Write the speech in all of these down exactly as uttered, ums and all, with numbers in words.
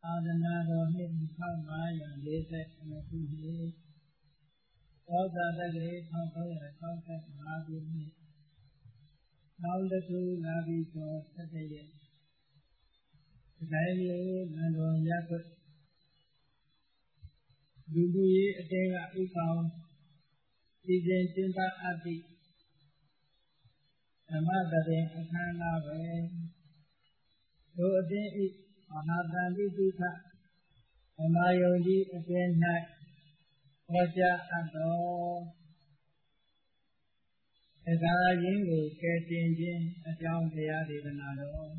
သာသနာတော်နှစ်တစ်ထောင်ငါးရာလေးဆယ်ခုနှစ်သောသာတက္ကရာတစ်ထောင်သုံးရာ၆၅ခုနှစ်နောင်တကူလာပြီးကျော်၁၁ရက်ဒီတိုင်းလေးနန္ဒဝန်ရပ်ကွက်လူလူရေးအတင်းကဥဆောင်စီစဉ်ကျင်းပအပ်သည့်ဓမ္မသဘင်အခမ်းအနားပဲတို့အတင်းဤမဟာတန်တိသုခဓမ္မယုံကြီးအတွင်၌ဟောကြားအပ်တော်တရားရင်းကိုကယ်တင်ခြင်းအကြောင်းတရားဒေသနာတော်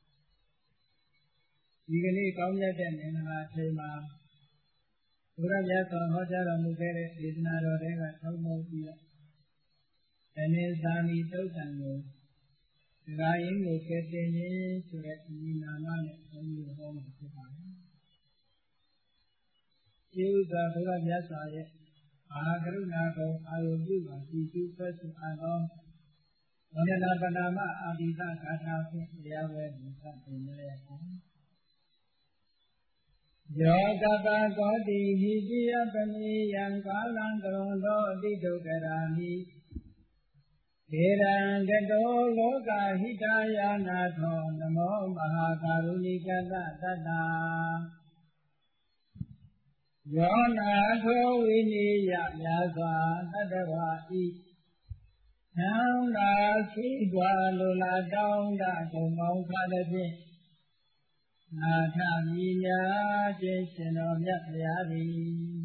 ဒီကနေ့ကောင်းမြတ်တဲ့မင်္ဂလာချိန်မှာဘုရားမြတ်စွာဟောကြားတော်မူခဲ့တဲ့ဒေသနာတော်တွေကသုံးဖို့ပြီးတော့အနိသာမိသုတ်တံကိုတရားရင်းကိုကယ်တင်ခြင်းဆိုတဲ့ဒီနာမနဲ့ဘုန်းကြီးဟောမှာဖြစ်ပါတယ်။ဒီဥစ္စာဘုရားမြတ်စွာရဲ့မဟာကရုဏာကိုအာရုံပြုပါကြည်ကျူးဆွဲဆုအပ်သောဝန္ဒနာပနာမအာတိသဂါထာဖြင့်တရားဝဲဒီသတ်တင်ရအောင်။ယောကပကောတိဟိတိယပနိယံကာလံကရုံသောအတိဒုက္ခရာနိဒေရံကတောလောကဟိတယာနာထောနမောမဟာကာရုဏိကတတတ္တာယောနာထောဝိနိယမြာစွာတတ္တဝါဤသံသာရှိစွာလိုလားတောင်းတဂုံပေါင်းခါသည်ဖြင့်နာထမိညာခြင်းရှင်တော်မြတ်ဗျာသည်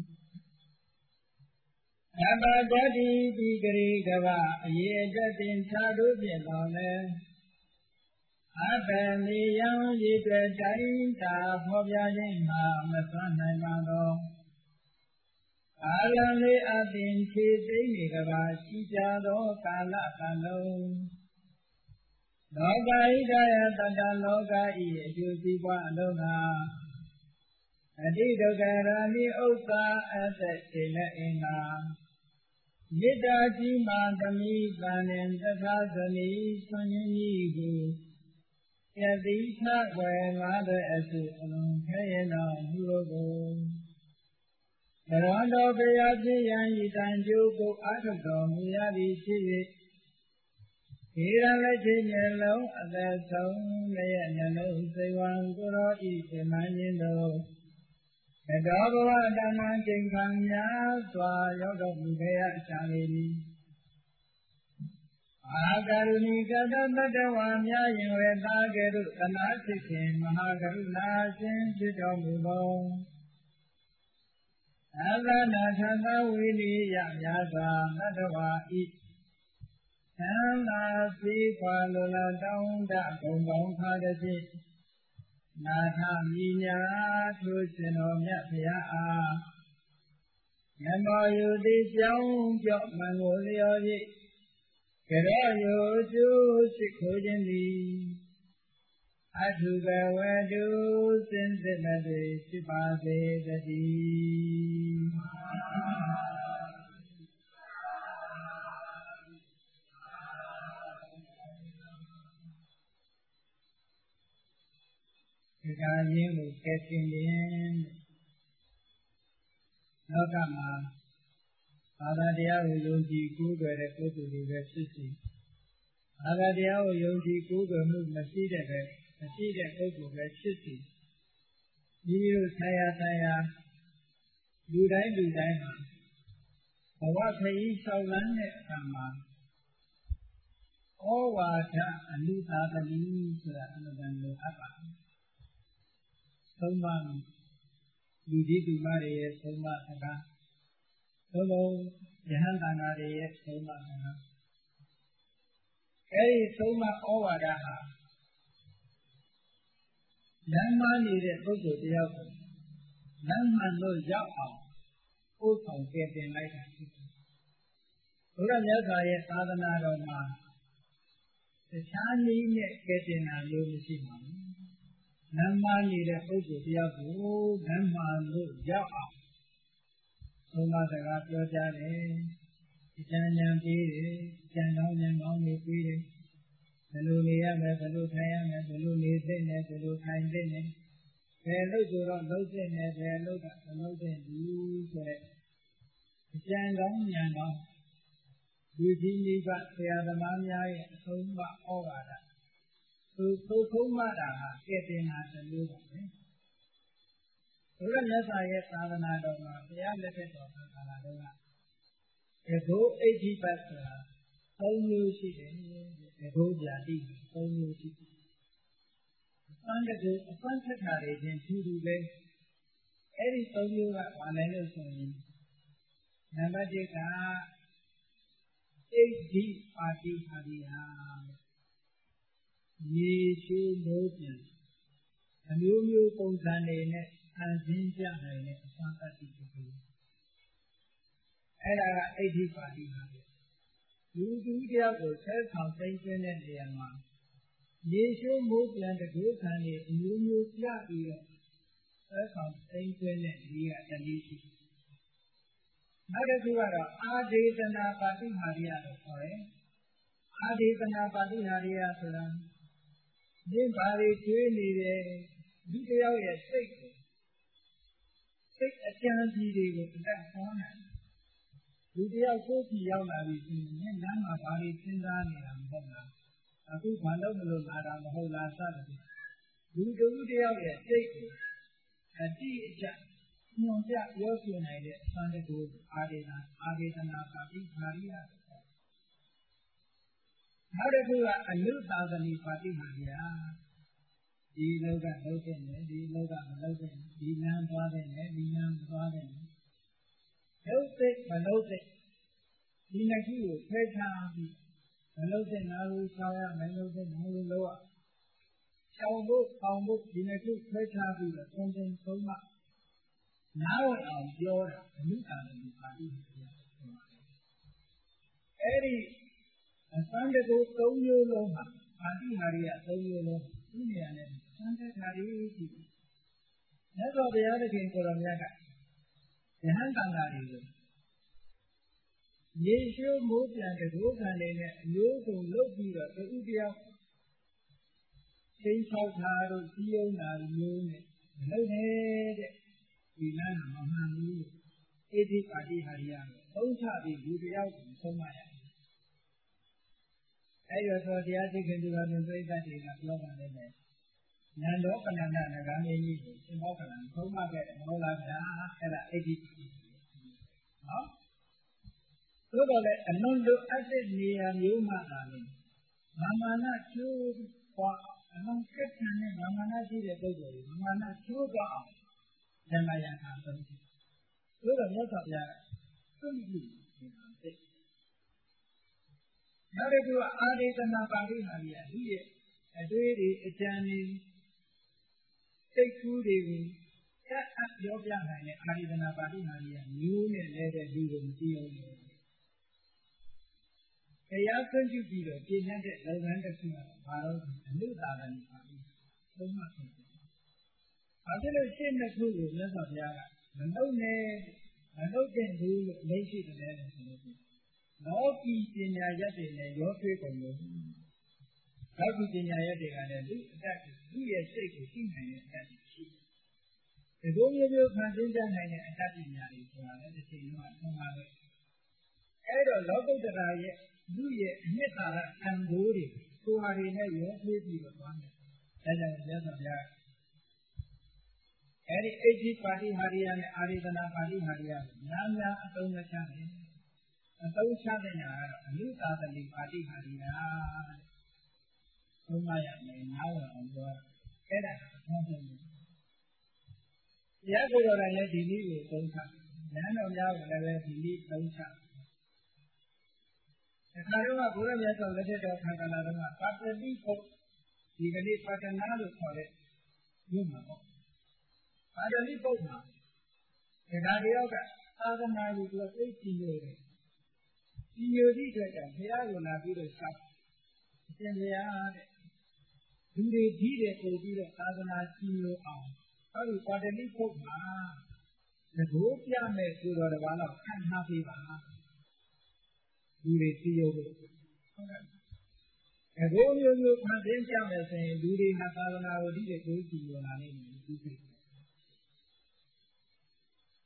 အဘဂတိတိဂရိကဗအယေတတင်သာတို့ဖြင့်တော်လဲအဘယ်နေယံရေတွေ့တိုင်းသာဖော်ပြခြင်းမှာမစွမ်းနိုင်ပါသောကာလလေးအပင်ခြေသိမ့်နေကဘာရှိကြသောကာလကလုံးလောကဣဒယတတလောကဤအကျိုးစီးပွားအလုံးဟာအတိဒုက္ခရာနိဥစ္စာအသက်ရှင်နေအင်္ဂါမေတ္တာကြီးမှသမိပန်နှင့်တထာဇနီဆွန်ရင်ကြီးကိုယတိထဝေငါတဲ့အစုအလုံးခဲရင်တော်မူကိုဘရန္တောဘုရားဖြစ်ရန်ဤတန်ကျိုးကိုအာထုတော်မူရသည်ဖြစ်၍ဒီရလက်ချင်းမျက်လုံးအသက်ဆုံးရဲ့မျက်လုံးစိတ်ဝံကိုရောဤပြမန်းခြင်းတို့ဘဂဝဘဝဓမ္မကျင့်ခံများစွာရောက်တော်မူခဲ့ရရှာလေသည်အာကရုဏိကတတတ္တဝါများရင်ဝေသားကဲ့သို့သနာဖြစ်ခြင်းမဟာကရုဏာရှင်ဖြစ်တော်မူသောအသနာထသဝိနိယများစွာတတ္တဝါဤသံသာစီခွာလိုလားတောင်းတဂုံပေါင်းခါသည်ဖြင့်နာထမိညာထိုရှင်တော်မြတ်ဖရာအားနမောယုတိကြောင်းကြောင့်မင်္ဂလျော်၍ကရောယုကျိုးရှိခိုးခြင်းသည်အထုကဝတုစင်စစ်မဲ့တွေဖြစ်ပါစေတည်းတရားရင်းကိုကဲတင်ခြင်းလောကမှာဘာသာတရားကိုယုံကြည်ကိုးကွယ်တဲ့ပုဂ္ဂိုလ်တွေပဲဖြစ်စီဘာသာတရားကိုယုံကြည်ကိုးကွယ်မှုမရှိတဲ့ပဲမရှိတဲ့ပုဂ္ဂိုလ်ပဲဖြစ်စီဒီလိုဆရာဆရာလူတိုင်းလူတိုင်းမှာဘဝခရီးဆောင်လန်းတဲ့အခါမှာဩဝါဒအနုသာပတိဆိုတာအမှန်တန်လိုအပ်ပါတယ်သုံးပါးလူကြီးသူမတွေရဲ့သုံးပါးစကားသုံးလုံးယဟန်တန်ဃာတွေရဲ့သုံးပါးစကားအဲဒီသုံးပါးဩဝါဒဟာလမ်းမနေတဲ့ပုဂ္ဂိုလ်တယောက်ကိုလမ်းမှန်လို့ရောက်အောင်ပို့ဆောင်ကယ်တင်လိုက်တာဖြစ်တယ်ဘုရားမြတ်စွာရဲ့သာသနာတော်မှာတခြားနည်းနဲ့ကယ်တင်တာမျိုးမရှိပါဘူးလမ်းမနေတဲ့ပုဂ္ဂိုလ်တယောက်ကိုလမ်းမှန်လို့ရောက်အောင်သုံးပါးစကားပြောကြတယ်အကျဉ်းဉာဏ်ပေးတယ်အကျဉ်းကောင်းဉာဏ်ကောင်းတွေပေးတယ်ဘယ်လိုနေရမလဲဘယ်လိုထိုင်ရမလဲဘယ်လိုနေသိနေဘယ်လိုထိုင်သိနေကယ်လို့ဆိုတော့လုံးစင်နဲ့ဘယ်လို့ကမလုံးစင်ဘူးဆိုတဲ့အကျံကောင်းဉာဏ်ကောင်းလူကြီးမိဘဆရာသမားများရဲ့အဆုံးအမဩဝါဒသူသို့ဆုံးမတာဟာကဲတင်တာတစ်မျိုးပါပဲဘုရားမြတ်စွာရဲ့သာသနာတော်မှာဘုရားလက်ထက်တော်သာသနာတော်ကတကုတ်အိဋ္ဌိပတ်ဆိုတာသုံးမျိုးရှိတယ်တကုတ်ပြာတိသုံးမျိုးရှိတယ်အပန်းတကုတ်အပန်းထက်တာတွေချင်းထူးထူးပဲအဲ့ဒီသုံးမျိုးကဘာလဲလို့ဆိုရင်နံပါတ်တစ်ကဣဋ္ဌိပါတိဟာရိယရေရှိမိုးပြန်အမျိုးမျိုးပုံစံတွေနဲ့အန်ဆင်းပြနိုင်တဲ့အစွမ်းတတ္တိတခုအဲ့ဒါကဣဋ္ဌိပါတိဟာရိယလူသူတယောက်ကိုဆဲဆောင်သိမ်းသွင်းတဲ့နေရာမှာရေရှိမိုးပြန်တကူခံတွေအမျိုးမျိုးပြပြီးတော့ဆဲဆောင်သိမ်းသွင်းတဲ့ဒီကတနည်းရှိနောက်တစ်ခုကတော့အာဒေသနာပါတိဟာရိယလို့ခေါ်တယ်အာဒေသနာပါတိဟာရိယဆိုတာဒီဘာတွေကျွေးနေတယ်လူတယောက်ရဲ့စိတ်ကိုစိတ်အကြံကြီးတွေကိုအတတ်ဟောနိုင်လူတယောက်ကိုယ်ကြည့်ရောက်လာပြီဆိုရင်လမ်းမှာဘာတွေစဉ်းစားနေတာမဟုတ်လားအခုဘာလို့မလို့လာတာမဟုတ်လားစသဖြင့်လူတူတယောက်ရဲ့စိတ်ကိုအတိအကျညွန်ပြပြောပြနိုင်တဲ့အစံတကူအာဒေနာအာဒေသနာပါတိဟာရိယနောက်တစ်ခုကအနုသာသနိပါတိဟာရိယဒီလောကလုံးတဲ့နဲ့ဒီလောကမလုံးတဲ့ဒီလမ်းသွားတဲ့နဲ့ဒီလမ်းမသွားတဲ့လုံးတဲ့မလုံးတဲ့ဒီနှစ်ခုကိုဖယ်ထားပြီးမလုံးတဲ့နာလူဆောင်ရမလုံးတဲ့နာလူလောကရှောင်ဖို့အောင်ဖို့ဒီနှစ်ခုဖယ်ထားပြီးတော့သုံးသင်ဆုံးမနားဝင်အောင်ပြောတာအနုသာသနိပါတိဟာရိယဆိုပါတယ်အဲ့ဒီအစံတကူသုံးမျိုးလုံးဟာပါတိဟာရိယသုံးမျိုးလုံးဒီနေရာနဲ့စံတဲ့ဓာရီကြည့်မြတ်စွာဘုရားသခင်ကိုယ်တော်မြတ်ကယဟန်တန်ဃာတွေကိုရေရှိုးမိုးပြန်တကူခံနေတဲ့အမျိုးစုံလုပ်ပြီးတော့တူတယောက်ချိန်ချောက်တာတို့စီယုံတာမျိုးနဲ့မလုပ်နဲ့တဲ့ဒီလမ်းမှာမမှန်ဘူးဣဋ္ဌိပါတိဟာရိယကိုသုံးချပြီးလူတယောက်ကိုဆုံးမရတယ်အဲ့ဒီတော့တရားသိခင်သူတော်ပြိဋ္ဌာတွေကပြောပါလိမ့်မယ်နန္ဒောပဏ္ဏနဂါမင်းကြီးကိုသင်္ဘောကလံဆုံးမခဲ့တယ်မဟုတ်လားဗျာအဲ့ဒါဣဋ္ဌိပါတိနော်သို့တော်လည်းအလွန်လိုအပ်တဲ့နေရာမျိုးမှသာလေမာမနာကျိုးပွားအလွန်ကက်ခံတဲ့မာမနာရှိတဲ့ပုဂ္ဂိုလ်ကိုမာမနာကျိုးသွားအောင်ဓမ္မယထာဆုံးတယ်သို့တော်မြတ်စွာဘုရားကသိပြီနေတာသိနောက်တစ်ခုကအာဒေသနာပါဠိဟာကြီးအလူရဲ့အတွေ့အကြုံအကြံတွေစိတ်ကူးတွေကိုအအပ်ပြောပြနိုင်တဲ့အာဒေသနာပါဠိဟာကြီးကမျိုးနဲ့လဲတဲ့လူကိုမကြည့်အောင်လို့တရားဆွင့်ကြည့်ပြီးတော့ပြည့်ညတ်တဲ့လုပ်ငန်းတစ်ခုကဘာလို့အနုသာသနိပါဠိသုံးမှဖြစ်တယ်။ဘာဖြစ်လို့ရှင်းတဲ့ခုကိုမြတ်စွာဘုရားကမလုပ်နဲ့မလုပ်တဲ့လူလို့အလေးရှိတယ်လဲဆိုလို့လောကီပညာရက်တွေနဲ့ရောထွေးကုန်လို့လောကီပညာရက်တွေကလည်းလူအတတ်လူရဲ့စိတ်ကိုသိနိုင်တဲ့အတတ်ရှိတယ်။ဒီလိုမျိုးမျိုးခံသိကြနိုင်တဲ့အတတ်ပညာတွေဆိုတာလည်းတစ်ချိန်လုံးအထုံးပါပဲ။အဲ့တော့လောကုတ္တရာရဲ့လူရဲ့အနှစ်သာရအံဘိုးတွေကိုဟာတွေနဲ့ရောထွေးပြီးတော့သွားတယ်။ဒါကြောင့်မြတ်စွာဘုရားအဲ့ဒီဣဋ္ဌိပါတိဟာရိယနဲ့အာရိသနာပါတိဟာရိယကိုများများအသုံးမချနဲ့အသုံးချတဲ့ညာကတော့အနုသာသနိပါတိဟာရိယဘုမရမယ်နားဝင်အောင်ပြောအဲ့ဒါအဆုံးဆုံးပဲတရားကိုယ်တော်တိုင်လည်းဒီနည်းကိုသုံးချဉာဏ်တော်များကိုလည်းပဲဒီနည်းသုံးချအခါတော့ဘုရားမြတ်စွာလက်ထက်တော်ခန္ဓာလာတော့ပါတတိဖို့ဒီကနေ့ပါတနာလို့ခေါ်တဲ့မြို့မှာပေါ့ပါတတိဖို့မှာဒါတယောက်ကသာသနာ့ကိုသူသိကြည့်ရတယ်ဒီမျိုးဒီအတွက်ကဘုရားကိုလာပြီးတော့ဆောက်အရှင်ဘုရားတဲ့လူတွေကြီးတယ်ပို့ပြီးတော့သာသနာကြီးလို့အောင်အဲဒီပါတတိဖို့မှာသဘောပြမဲ့ကိုတော်တစ်ပါးတော့ခံထားပေးပါလူတွေသိရဖို့ဟုတ်ကဲ့အဘိုးမျိုးမျိုးခံသိကြမယ်ဆိုရင်လူတွေဟာသာသနာကိုဒီတဲ့ကိုကြည့်ရလာနိုင်တယ်ဒီစိတ်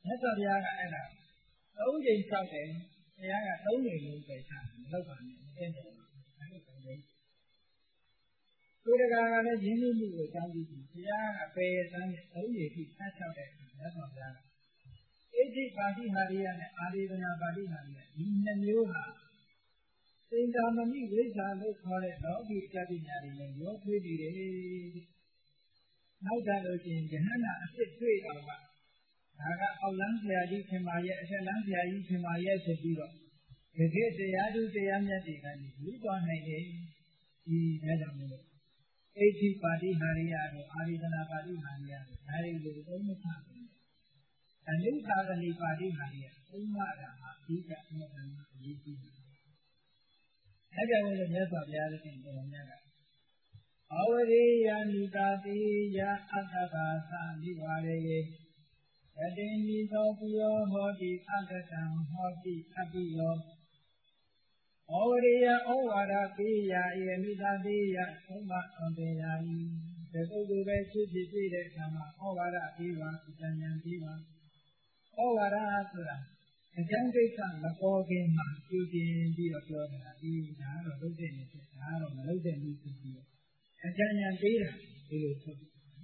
nhất là bia cả ai nào đấu gì sao để bia cả đấu người luôn về sản đâu phải trên đường phải cái gì tôi đã ra là những cái gì của trong gì bia cả về sang đấu gì thì ta sao để nhất là bia cái gì bà đi hà đi này à đi bên nào bà đi hà đi những nhân yếu hà sinh ra mà đi với sao lúc họ lại đó bị gia đình nhà đi này yếu thuê đi đấy nói ra rồi thì cái hắn là sẽ thuê đâu màဒါကအောက်လန်းဆရာကြီးခင်မာရဲ့အထက်လန်းဆရာကြီးခင်မာရဲ့ဆိုပြီးတော့ဒီကိတရားသူတရားမြတ်တွေကနေလူသွားနိုင်တယ်ဒီဒါကြောင့်မို့လို့အိဋ္ဌိပါတိဟာရိယတို့အာရိဒနာပါတိဟာရိယတို့ဒါတွေကိုသုံးမချဘူးအနုသာသနိပါတိဟာရိယသုံးမတာဟာအဓိကအမှန်တမ်းအရေးကြီးတယ်ဒါကြောင့်မို့လို့မြတ်စွာဘုရားသခင်တော်မြတ်ကအဝရိယနိတာတိယအတ္တဘာသနိဝါရေယတိနိသောပုယောဟောတိအတ္တတံဟောတိအပိယောဩဝရိယဩဝါဒပိယဧမိတာတိယသုံးပါးအောင်ပေရာဤဒီပုဂ္ဂိုလ်ပဲဖြစ်ဖြစ်ပြည့်တဲ့အခါမှာဩဝါဒပြီးပါအကျဉ်းဉာဏ်ပြီးပါဩဝါဒဆိုတာအကျဉ်းကိစ္စမပေါ်ခင်မှာကြည့်တင်ပြီးတော့ပြောတာဒီဒါတော့လုပ်တဲ့နေချက်ဒါတော့မလုပ်တဲ့နည်းဖြစ်ပြီးအကျဉ်းဉာဏ်ပြီးတာဒီလိုဆို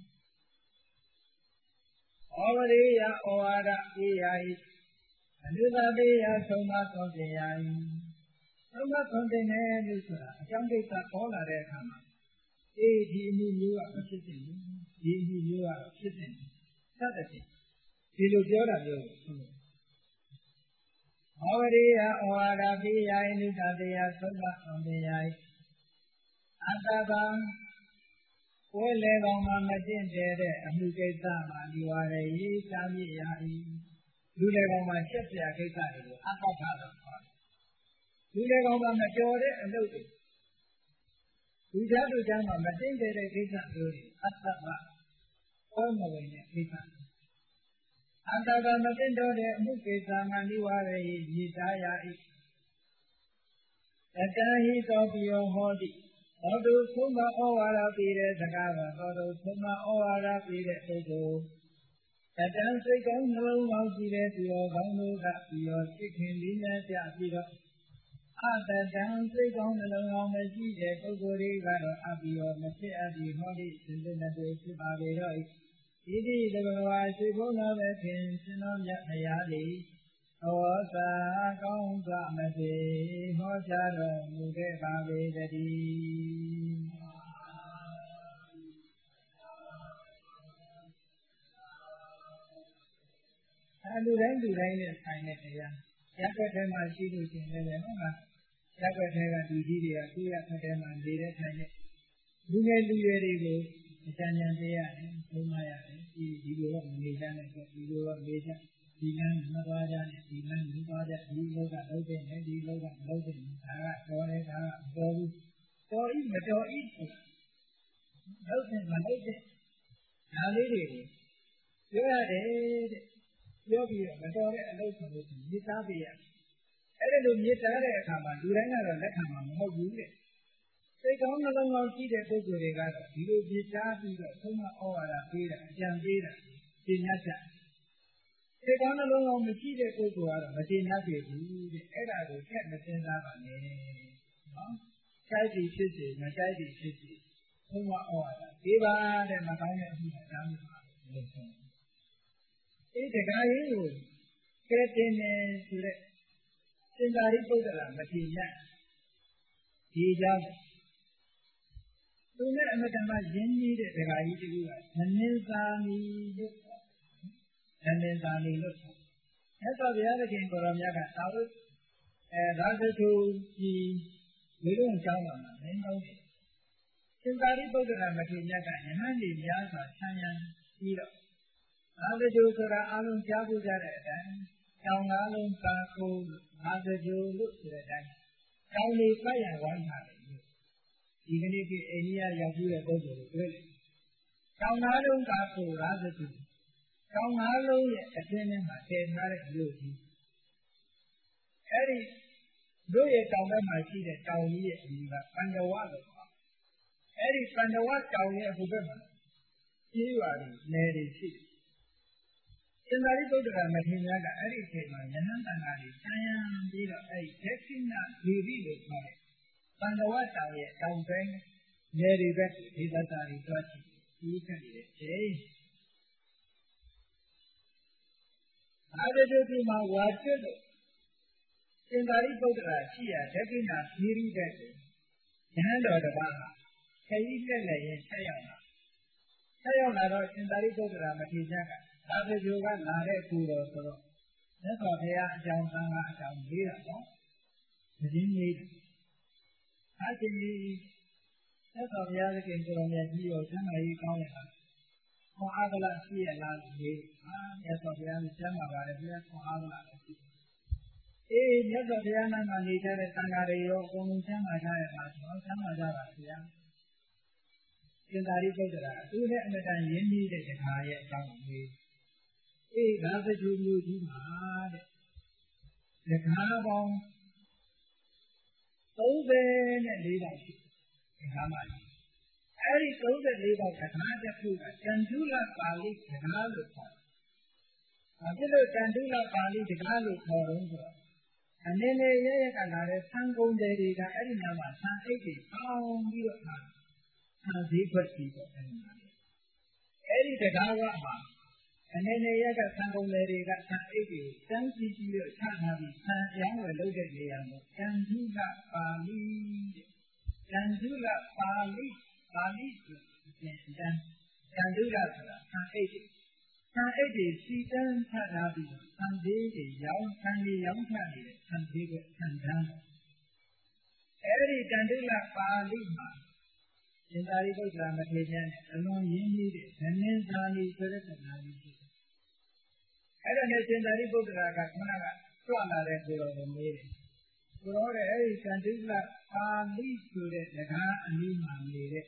ဩဝရိယဩဝါဒပိယဤအနုတပိယသုံးပါးသောပေရာဤသုံးပါးသောတဲ့နဲ့လို့ဆိုတာအကြောင်းကိစ္စပေါ်လာတဲ့အခါမှာအေးဒီအမှုမျိုးကမဖြစ်သင့်ဘူးဒီအမှုမျိုးကဖြစ်သင့်တယ်စသဖြင့်ဒီလိုပြောတာမျိုးကိုဆိုလို့ဩဝရိယဩဝါဒပိယအနုတပိယသုံးပါးသောပေရာဤအတ္တဗံဝဲလေကောင်မှာမတင့်တယ်တဲ့အမှုကိစ္စမှာဒီဝါရရေးစာမြစ်ရာဤလူလေကောင်မှာချက်ပြကိစ္စတွေကိုအတ္တဘာလို့ခေါ်တယ်လူလေကောင်မှာမကြော်တဲ့အလုပ်တွေလူသားတို့ကြားမှာမတင့်တယ်တဲ့ကိစ္စမျိုးတွေအတ္တဘာဟောမဝင်တဲ့ကိစ္စအတ္တဘာမတင့်တော့တဲ့အမှုကိစ္စမှာဒီဝါရရေးရည်သားရာဤတတဟိတောပိယောဟောတိသောတုသုံးပါးဩဝါဒပေးတဲ့စကားပါသောတုသုံးပါးဩဝါဒပေးတဲ့ပုဂ္ဂိုလ်တတန်စိတ်ကောင်းနှလုံးကောင်းရှိတဲ့သူရောကောင်းတို့ကပြီးရောစိတ်ခင်လေးနဲ့ကြပြီးတော့အတတန်စိတ်ကောင်းနှလုံးကောင်းမရှိတဲ့ပုဂ္ဂိုလ်တွေကတော့အပြီးရောမဖြစ်အပ်ပြီးဟောဒီစင်စစ်နဲ့တွေ့ဖြစ်ပါလေတော့ဤဒီတဘဝရှိဖို့နာပဲခင်ရှင်တော်မြတ်ဖရာလေးဩဇာကောင်းစွာမသိဟောကြားတော်မူခဲ့ပါပေတည်းအဲလူတိုင်းလူတိုင်းနဲ့ဆိုင်တဲ့တရားရက်ွက်ထဲမှာရှိလို့ရှိရင်လည်းဟုတ်လားရက်ွက်ထဲကလူကြီးတွေကသူ့ရက်ွက်ထဲမှာနေတဲ့ထိုင်တဲ့လူငယ်လူရွယ်တွေကိုအကြံဉာဏ်ပေးရတယ်သုံးမရတယ်ဒီဒီလိုတော့မနေကြနဲ့ဒီလိုတော့နေကြဒီလမ်းမသွားကြနဲ့ဒီလမ်းမသွားကြဒီလောကလုံးတဲ့နဲ့ဒီလောကမလုံးတဲ့ဒါကတော်တယ်ဒါကမတော်ဘူးတော်ဤမတော်ဤလုံးတဲ့မလုံးတဲ့ဒါလေးတွေကိုပြောရတယ်တဲ့ပြောပြီးတော့မတော်တဲ့အလုပ်ဆိုလို့မြေသားပေးရအဲ့ဒါလိုမြေသားတဲ့အခါမှာလူတိုင်းကတော့လက်ခံမှာမဟုတ်ဘူးတဲ့စိတ်ကောင်းနှလုံးကောင်းရှိတဲ့ပုဂ္ဂိုလ်တွေကတော့ဒီလိုမြေသားပြီးတော့သုံးမဩဝါဒပေးတာအကြံပေးတာပညာချစိတ်ကောင်းနှလုံးကောင်းမရှိတဲ့ပုဂ္ဂိုလ်ကတော့မကျေနပ်ဖြစ်ဘူးတဲ့အဲ့ဒါကိုထက်မစင်စားပါနဲ့နော်ကြိုက်ပြီးဖြစ်စီမကြိုက်ပြီးဖြစ်စီသုံးမဩဝါဒပေးပါတဲ့မကောင်းတဲ့အမှုအကြောင်းပါလို့ဆိုအေးတခါရင်းကိုကဲတင်နေဆိုတဲ့စင်္သာရိပုတ္တရာမထေရဒီကြောင့်သူနဲ့အမတမရင်းကြီးတဲ့ဒကာကြီးတူကမင်းသာမီလို့မင်းသာမီလို့မြတ်စွာဘုရားသခင်ကိုရောမြတ်ကသာဝတ္အဲရာဇထုကြီးဒီလိုအကြောင်းပါမှာမင်းတော့စင်္သာရိပုတ္တရာမထေရမြတ်ကယဟန်ကြီးများစွာဆံရံပြီးတော့အာသဂျုဆိုတာအလုံးကြားဖို့ကြတဲ့အတိုင်းတောင်ကားလုံးပါကိုအာသဂျုလို့ဆိုတဲ့အတိုင်းတောင်လေးပတ်ရဝိုင်းထားတယ်ဒီကနေ့ကအိန္ဒိယရောက်ပြီးတဲ့ပုဂ္ဂိုလ်တွေတွေ့တယ်တောင်ကားလုံးပါကိုအာသဂျုတောင်ကားလုံးရဲ့အတွင်းထဲမှာတည်ထားတဲ့မြို့ကြီးအဲ့ဒီတို့ရဲ့တောင်ဘက်မှာရှိတဲ့တောင်ကြီးရဲ့အမည်ကပန္ဒဝလို့ခေါ်အဲ့ဒီပန္ဒဝတောင်ရဲ့ဟိုဘက်မှာကျေးရွာတွေနယ်တွေရှိတယ်င်္သာရိပုတ္တရာမထေရကအဲ့ဒီအချိန်မှာယဟန်တန်ဃာတွေဆံရံပြီးတော့အဲ့ဒီဒက္ခိဏဂီရိလို့ခေါ်တဲ့သံဃဝတောင်ရဲ့တောင်ပိုင်းနယ်တွေဘက်ဒေသစာတွေတွားကြည့်ပြီးခက်နေတဲ့အချိန်အာရတုဒီမှာဝါကျွတ်လို့သင်္သာရိပုတ္တရာရှိရာဒက္ခိဏဂီရိဘက်ကိုယဟန်တော်တစ်ပါးဟာခရီးလက်လက်ရင်ဆက်ရောက်လာဆက်ရောက်လာတော့သင်္သာရိပုတ္တရာမထေရကသာသကြိုကလာတဲ့ကူတော်ဆိုတော့မြတ်စွာဘုရားအကြောင်းသံဃာအကြောင်းလေးတာပေါ့မင်းကြီးအဲ့ဒီမြတ်စွာဘုရားခင်ကိုယ်တော်မြတ်ကြီးကိုကျမ်းမာရေးကောင်းရတာခွန်အားကလာရှိရလားလို့မေးဟာမြတ်စွာဘုရားကျမ်းမာပါတယ်ဘုရားခွန်အားကလာရှိအေးမြတ်စွာဘုရားနာမနေကြတဲ့သံဃာတွေရောအကုန်လုံးကျမ်းမာကြရပါတော့ကျမ်းမာကြပါဗျာသင်္သာရိပုတ္တရာသူနဲ့အမတန်ရင်းနှီးတဲ့တခါရဲ့အကြောင်းကိုအေးဒါသကြိုမျိုးကြီးမှာတဲ့တခါပေါင်းသုံးဆယ်နဲ့လေးပါးရှိတခါမှအဲ့ဒီသုံးဆယ်လေးပါးတခါတစ်ခုကတန်တုလပါဠိတခါလို့ခေါ်တယ်။ဘာဖြစ်လို့တန်တုလပါဠိတခါလို့ခေါ်တော့ဆိုတော့အနေနဲ့ရရကလာတဲ့သံကုံတွေတွေကအဲ့ဒီနာမှာသံအိတ်တွေပေါင်းပြီးတော့ထားသံဈေးခွက်ပြီးတော့အဲ့ဒီနာအဲ့ဒီတကားကမှာအနေနဲ့ရကသံကုံတွေတွေကသံအိတ်တွေတန်းကြည့်ကြည့်လို့ချထားပြီးသံရောင်းဝယ်လုပ်တဲ့နေရာမှာတန်တုလပါဠိတန်တုလပါဠိပါဠိဆိုရင်တန်တန်တုလဆိုတာသံအိတ်တွေသံအိတ်တွေစီတန်းချထားပြီးသံဈေးတွေရောင်းသံတွေရောင်းချနေတဲ့သံဈေးကသံတန်းအဲ့ဒီတန်တုလပါဠိမှာသင်္သာရိပုတ္တရာမထေရနဲ့အလွန်ရင်းနှီးတဲ့ဓနင်းသာနီဆိုတဲ့သံဃာကြီးရှိတယ်အဲ့ဒါနဲ့သင်္သာရိပုတ္တရာကခုနကကြွလာတဲ့ကိုယ်တော်ကိုမေးတယ်ကိုတော်ရဲ့အဲ့ဒီတန်တုလပါဠိဆိုတဲ့စကားအနည်းမှနေတဲ့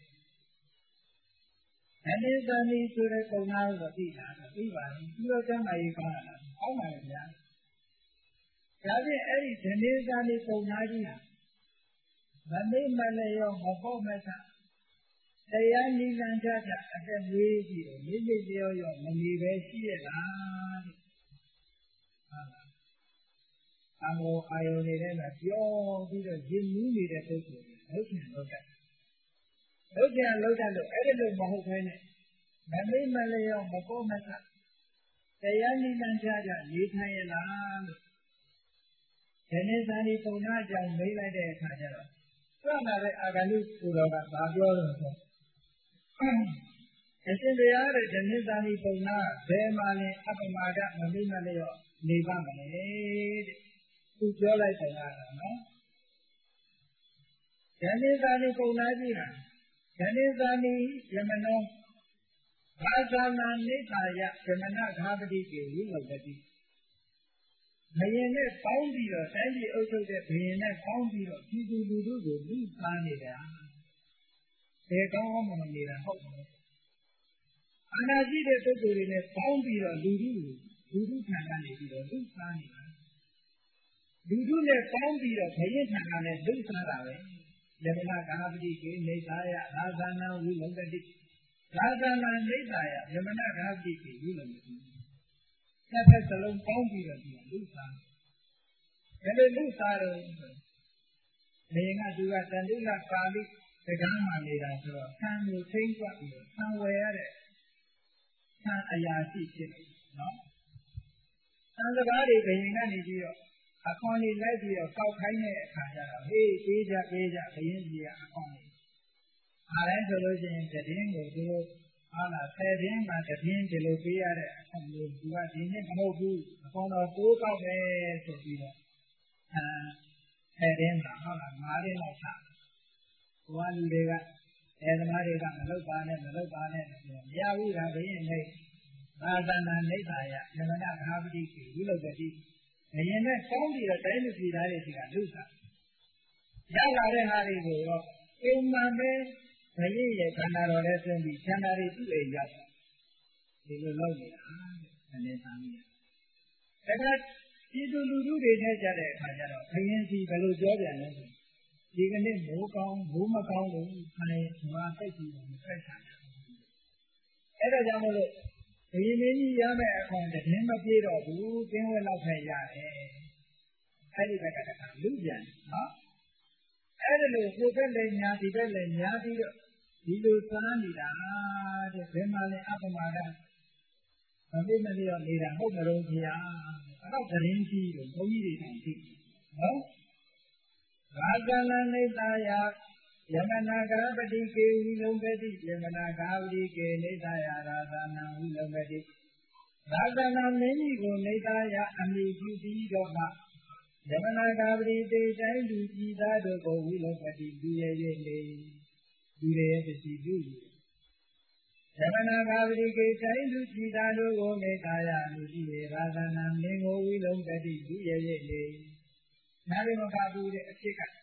ဓနင်းသာနီဆိုတဲ့ကုံသားကိုသိတာသိပါရင်ဒီလိုကျမ်းမာရေးကောင်းတာကောင်းပါရဲ့ဗျာဒါဖြင့်အဲ့ဒီဓနင်းသာနီကုံသားကြီးဟာမမိတ်မလည်းရောမပေါ့မဆတရားနိလန်ကြကြအသက်ဝေးပြီးတော့မိမိလျောရောမနေပဲရှိရလားတဲ့ဟုတ်လားအမောအာယုန်နေတဲ့မှာပြောပြီးတော့ရင်းနှီးနေတဲ့ပုဂ္ဂိုလ်တွေဟုတ်တယ်ဟုတ်တယ်ဟုတ်တယ်လို့တတ်လို့အဲ့ဒီလိုမဟုတ်ဘဲနဲ့မမိတ်မလည်းရောမပေါ့မဆတရားနိလန်ကြကြနေထိုင်ရလားလို့ဒီနေ့သာဒီပုံနာကြောင့်မေးလိုက်တဲ့အခါကျတော့ဆွမ်းလာတဲ့အာဂန္တုကိုတော်ကဘာပြောလို့ဆိုအရှင်တရားတဲ့ဒီနေ့သာဒီပုံနာဘယ်မှာလဲအပမာဒမမိတ်မလည်းရောနေပါမလဲတဲ့သူပြောလိုက်တယ်လားနော်ဒီနေ့သာဒီပုံနာကြီးဟာဒီနေ့သာဒီယမနောဘာသာနာနိဗ္ဗာယယမနဂါပတိကေဝိလောကတိဘယင်နဲ့ပေါင်းပြီးတော့တိုင်းပြည်အုပ်ချုပ်တဲ့ဘယင်နဲ့ပေါင်းပြီးတော့ပြည်သူလူထုကိုလူစားနေတာဘယ်ကောင်းမှမနေတာဟုတ်တယ်အာဏာရှိတဲ့ပုဂ္ဂိုလ်တွေနဲ့ပေါင်းပြီးတော့လူထုလူထုခံကနေပြီးတော့လူစားနေတာလူထုနဲ့ပေါင်းပြီးတော့ဘယင်ခံကနေလူစားတာပဲယမနဂါပတိကေနေသာယသာသနာဝိလောကတိသာသနာနိဗ္ဗာန်ယမနဂါပတိကေဝိလောကတိတစ်ဖက်စလုံးပေါင်းပြီးတော့ဒီလူစားဘယ်လိုလူစားတော့နေငါသူကတန်တုလပါဠိစကားမှနေတာဆိုတော့ဆံကိုထိမ့်ကွက်ပြီးဆံဝယ်ရတဲ့ဆံအရာရှိဖြစ်တယ်နော်ဆံစကားတွေဘယင်ကနေပြီးတော့အခွန်လေးလိုက်ပြီးတော့ကောက်ခိုင်းတဲ့အခါကျတော့ဟေးပေးကြပေးကြဘယင်ကြီးကအခွန်လေးအားလည်းဆိုလို့ရှိရင်တည်င်းကိုသူတို့ဟာလာဆယ်တင်းမှာတည်င်းဒီလိုပေးရတဲ့အခွန်မျိုးသူကဒီနေ့မဟုတ်ဘူးအခွန်တော်တိုးကောက်ပဲဆိုပြီးတော့အဲဆယ်တင်းမှာဟုတ်လားငါးတင်းလောက်ချဘဝလူတွေကအဲသမားတွေကမလုပ်ပါနဲ့မလုပ်ပါနဲ့ဆိုတော့မရဘူးလားဘယင်နဲ့သာသနာနိဗ္ဗာန်ယယမနဂါပတိကေဝိလောကတိဘယင်နဲ့ပေါင်းပြီးတော့တိုင်းလူပြည်သားတွေစီကလူစားရလာတဲ့ဟာတွေကိုတော့အိမ်မှာပဲဘယင်ရဲ့ခန္ဓာတော်နဲ့တွင်းပြီးခန္ဓာတွေသူ့အိမ်ရောက်ဒီလိုလုပ်နေတာတဲ့အနေသာမီးဒါကပြည်သူလူထုတွေနဲ့ကြတဲ့အခါကျတော့ဘယင်စီဘယ်လိုပြောပြန်လဲဆိုဒီကနေ့မိုးကောင်းမိုးမကောင်းလို့ခိုင်းငါစိတ်ကြီးမဖက်ချင်ဘူးအဲ့ဒါကြောင့်မလို့ဒီမင်းကြီးရမယ်အခွန်တည်းမပြေတော့ဘူးကျင်းဝဲလောက်ပဲရတယ်အဲ့ဒီဘက်ကတခါလူပြန်နော်အဲ့ဒါလို့ကိုယ်ပဲလည်းညာဒီပဲလည်းညာပြီးတော့ဒီလိုစားနေတာတဲ့ဘယ်မှာလဲအပ္ပမဒမသိမသိတော့နေတာဟုတ်မလို့ခင်ဗျာအဲ့တော့သတင်းကြီးလို့ဘုန်းကြီးတွေတောင်သိနော်ဘာကလနိတယယမနာဂပတိကေဝိလုံပတိယမနာဂပတိကေနိတယရာသနာဝိလုံပတိရာသနာမင်းကြီးကိုနိတယအမိပြုပြီးတော့မှယမနာဂပတိတေတိုင်းလူကြီးသားတို့ကိုဝိလုံပတိလူရဲ့၍လေလူရဲ့ပစ္စည်းလူယမနာဂပတိကေတိုင်းလူကြီးသားတို့ကိုနိတယလူကြီးရဲ့ရာသနာမင်းကိုဝိလုံပတိလူရဲ့၍လေနာရီမကဘူးတဲ့အဖြစ်က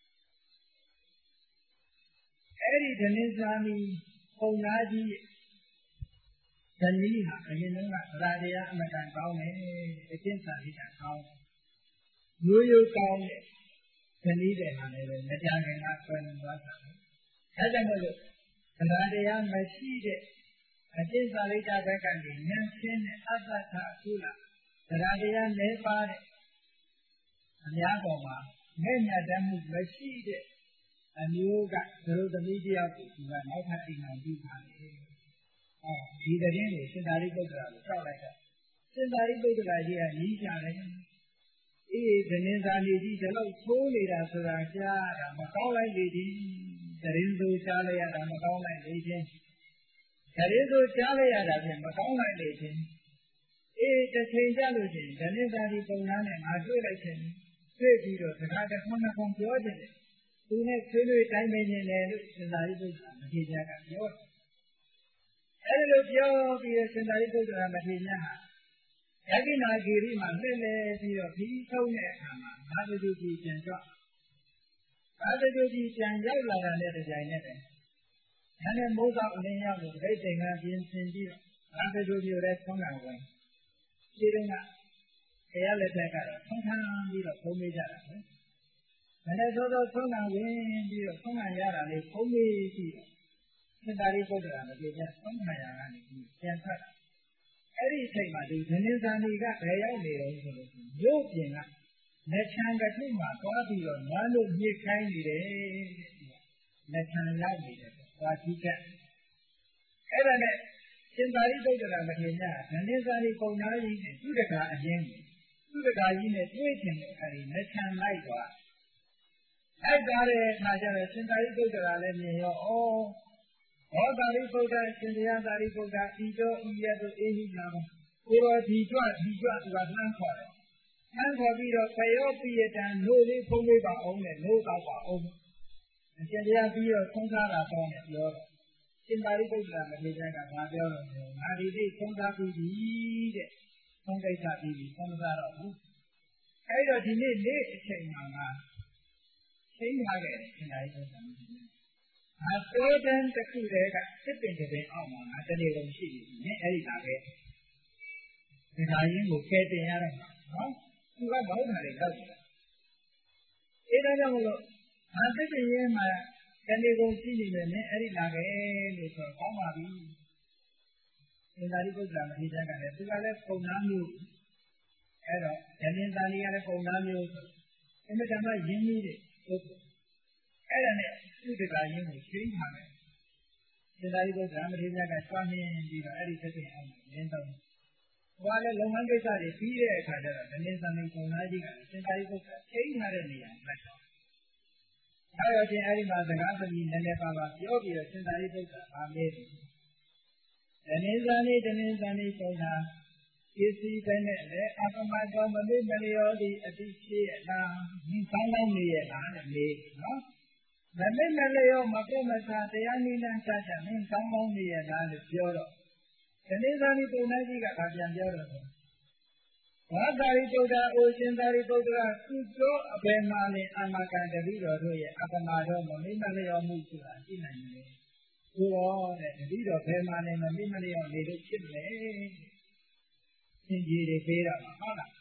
အဲ့ဒီဒလင်းစာမီပုံနာကြီးဒလီဟာအရင်ကဗလာတရားအမတန်ကောင်းတယ်အကျင့်စာရိတ္တကောင်းရိုးရိုးကောင်းတဲ့ဒလီတဲ့ဟာလည်းပဲမကြခင်ကဆွဲနေသွားတာအဲဒါကြောင့်မို့လို့ဗလာတရားမရှိတဲ့အကျင့်စာရိတ္တဘက်ကနေဉာဏ်ရှင်းတဲ့အတ္တထအခုလားဗလာတရားလဲပါတဲ့အများပေါ်မှာမဲ့ညာတတ်မှုမရှိတဲ့အမျိုးကသရုပ်သမီးတယောက်ကိုသူကနောက်ထပ်အိမ်အောင်ပြုထားတယ်။အော်ဒီတဲ့ရင်ကိုစင်္သာရိပုတ္တရာကိုကြောက်လိုက်တော့စင်္သာရိပုတ္တရာကြီးကညီးကြတယ်။အေးဒနင်္သာနေကြီးဒီလောက်သိုးနေတာဆိုတာကြားတာမကောင်းလိုက်လေဒီတရင်သူကြားလိုက်ရတာမကောင်းလိုက်လေချင်းတရင်သူကြားလိုက်ရတာဖြင့်မကောင်းလိုက်လေချင်းအေးတစ်ချိန်ကြလို့ချင်းဒနင်္သာဒီပုံသားနဲ့ငါတွေ့လိုက်ချင်းတွေ့ပြီးတော့စကားတစ်ခွန်းတစ်ခွန်းပြောတယ်သူနဲ့ဆွေးနွေးတိုင်းပင်နေတယ်လို့စင်္သာရိပုတ္တရာမထေရကပြောတယ်။အဲဒီလိုပြောပြီးတော့စင်္သာရိပုတ္တရာမထေရဟာယက္ခိနာဂီရိမှာလှည့်လည်ပြီးတော့ပြီးဆုံးတဲ့အခါမှာဘာဝတိကြီးပြန်ကြွဘာဝတိကြီးပြန်ရောက်လာတာနဲ့တကြိုင်နဲ့ပဲဒါနဲ့မိုးသောအလင်းရောက်လို့ဒိဋ္ဌိင်ကပြင်ဆင်ပြီးတော့ဘာဝတိကြီးရဲ့ဆောင်းကဝင်ဒီတုန်းကတရားလက်ထက်ကတော့ဆောင်းခံပြီးတော့ပုံမေးကြတာပဲမနေ့သောသောဆုံးကဝင်ပြီးတော့ဆုံးခံရတာလေးဖုံးပြီးပြီးတော့စင်္သာရိပုတ္တရာမထေရဆုံးခံရတာကနေပြန်ထွက်လာအဲ့ဒီအချိန်မှာဒီဒနင်္သာနီကဘယ်ရောက်နေတော့ဆိုလို့ရုပ်ပြင်ကလက်ချံကတိမှာသွားပြီးတော့နန်းတို့ညစ်ခိုင်းနေတယ်လက်ချံရောက်နေတယ်သွားကြည့်ကြအဲ့ဒါနဲ့စင်္သာရိပုတ္တရာမထေရဒနင်္သာနီပုံနာကြီးနဲ့သူတကာအရင်သူတကာကြီးနဲ့တွေ့ချင်တဲ့အဲဒီလက်ချံလိုက်သွားအဲ့ဒါတဲ့အခါကျတော့စင်္သာရိပုတ္တရာလည်းမြင်ရောဩဘောသာရိပုတ္တရာရှင်တရားသာရိပုတ္တရာဤတော်ဤရသို့အေဟိလာပါကိုတော်ဒီကြွဒီကြွသူကနှမ်းခေါ်တယ်နှမ်းခေါ်ပြီးတော့ပယောပိယတံနို့လေးဖုံးပေးပါအောင်နဲ့နို့ကောက်ပါအောင်အရှင်တရားပြီးတော့သုံးစားတာတော့နဲ့ပြောတယ်စင်္သာရိပုတ္တရာမထေရကငါပြောတော့ငါဒီနေ့သုံးစားပြီးပြီတဲ့သုံးကိစ္စပြီးပြီသုံးစားတော့ဘူးအဲ့တော့ဒီနေ့နေ့အချိန်မှာငါသိထားခဲ့တယ်ရှင်သာရိပုတ္တရာမထေရ။အတောတန်တစ်ခုတည်းကစစ်ပင်တစ်ပင်အောက်မှာငါတနေ့လုံးရှိနေတယ်အဲ့ဒီလာပဲ။ဒီသာရင်ကိုကဲတင်ရတော့မှာနော်။သူကဘောင်းတာတွေလောက်တယ်။အဲဒါကြောင့်မလို့ငါစစ်ပင်ရဲမှာတနေ့ကုန်ရှိနေတယ်နဲ့အဲ့ဒီလာပဲလို့ဆိုတော့ကောင်းပါပြီ။ရှင်သာရိပုတ္တရာမထေရကလည်းသူကလည်းပုံနာမျိုးအဲ့တော့ဒနင်္သာနီကလည်းပုံနာမျိုးအမြဲတမ်းရင်းနှီးတယ်ဟုတ်အဲ့ဒါနဲ့သူတကာရင်းကိုရှင်းထားတယ်စင်္သာရိပုတ္တရာမထေရကဆွမ်းမြင်ပြီးတော့အဲ့ဒီသက်တင်အောင်ရင်းတော့ဘာလဲလုပ်ငန်းကိစ္စတွေပြီးတဲ့အခါကျတော့ဒနင်္သာနီပုံနာကြီးကစင်္သာရိပုတ္တရာရှင်းထားတဲ့နေရာမှာတော့အဲ့တော့ချင်းအဲ့ဒီမှာစကားသမီးနည်းနည်းပါးပါပြောပြီးတော့စင်္သာရိပုတ္တရာဗာမေးတယ်ဒနင်္သာနီဒနင်္သာနီပုံနာပစ္စည်းပဲနဲ့လည်းအပမတော်မမေ့မလျော်သည့်အတိရှိရလားဒီကောင်းကောင်းနေရလားတဲ့မေးနော်မမေ့မလျော်မပြတ်မစားတရားနည်းလမ်းချချမင်းကောင်းကောင်းနေရလားလို့ပြောတော့ဒနင်္သာနီပုံနာကြီးကဗာပြန်ပြောတော့ဘာသာရိပုတ္တရာအိုရှင်သာရိပုတ္တရာသူတို့အဘယ်မှာလဲအမကံတတိတော်တို့ရဲ့အပမတော်မမေ့မလျော်မှုဆိုတာရှိနိုင်တယ်။ဆိုတော့တဲ့တတိတော်ဘယ်မှာလဲမမေ့မလျော်နေလို့ဖြစ်လေသင်ကြီးတွေပေးတော့ဟုတ်လား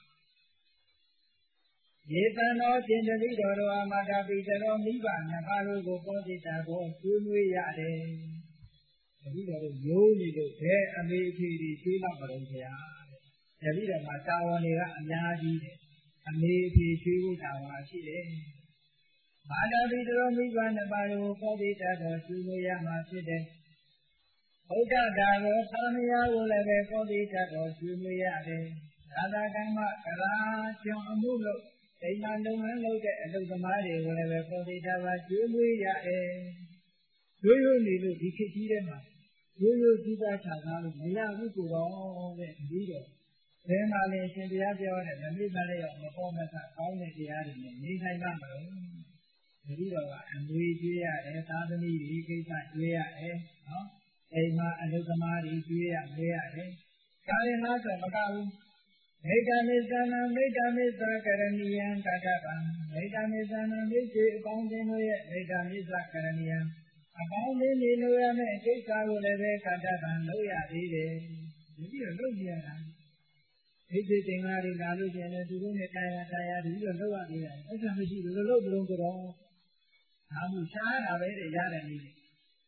ယေတံတော်ရှင်တတိတော်တို့အမတာပိတတော်မိဘနှစ်ပါးတို့ကိုပေါ်စိတ်တာကိုဆွေးနွေးရတယ်ဒတပည့်တော်တို့ရိုးနေလို့ဘယ်အမေအဖေတွေကျွေးတော့မလို့ဗျာတပည့်တော်မှာတာဝန်တွေကအများကြီးတယ်အမေအဖေကျွေးဖို့တာဝန်ရှိတယ်မာတာပိတော်မိဘနှစ်ပါးကိုကောတိတတ်တော်ကျွေးလို့ရမှာဖြစ်တယ်ဘုဒ္ဓဒါရောသာမယာကိုလည်းပဲကောတိတတ်တော်ကျွေးလို့ရတယ်သာသကမ္မကရာကျွံအမှုလို့အိမ်မှာလုပ်ငန်းလုပ်တဲ့အလုပ်သမားတွေကိုလည်းပဲကောတိတတ်ပါကျွေးလို့ရတယ်ရိုးရိုးနေလို့ဒီခေတ်ကြီးထဲမှာရိုးရိုးကြီးသားချာသားလို့မရဘူးကိုတော့တဲ့ပြီးတော့ဘယ်မှာလဲရှင်တရားပြောတဲ့မမိမလည်းရောမပေါ်မဆကောင်းတဲ့တရားတွေနဲ့နေနိုင်မှာမလို့ပြီးတော့ကအမွေကျွေးရတယ်သာသမီတွေကိစ္စကျွေးရတယ်နော်အိမ်မှာအလုပ်သမားတွေကျွေးရမွေးရတယ်ကာရင်လားဆိုမကဘူးမေတ္တာမေသနာမေတ္တာမေသကရဏီယံကတ္တပံမေတ္တာမေသနာမေတ္တေအပေါင်းအသင်းတို့ရဲ့မေတ္တာမေသကရဏီယံအပေါင်းအသင်းတွေလိုရမယ့်ကိစ္စကိုလည်းပဲကတ္တပံလုပ်ရသေးတယ်ဒီပြီးတော့လုပ်ကြရတာဒီစိတ်တင်္ဂါတွေလာလို့ကျင်တယ်သူတို့နဲ့တရားတရားဒီလိုလုပ်ရသေးတယ်အဲ့ဒါမရှိဘူးလို့လုပ်ကြလို့တော့အာမှုရှားတာပဲရတယ်နည်း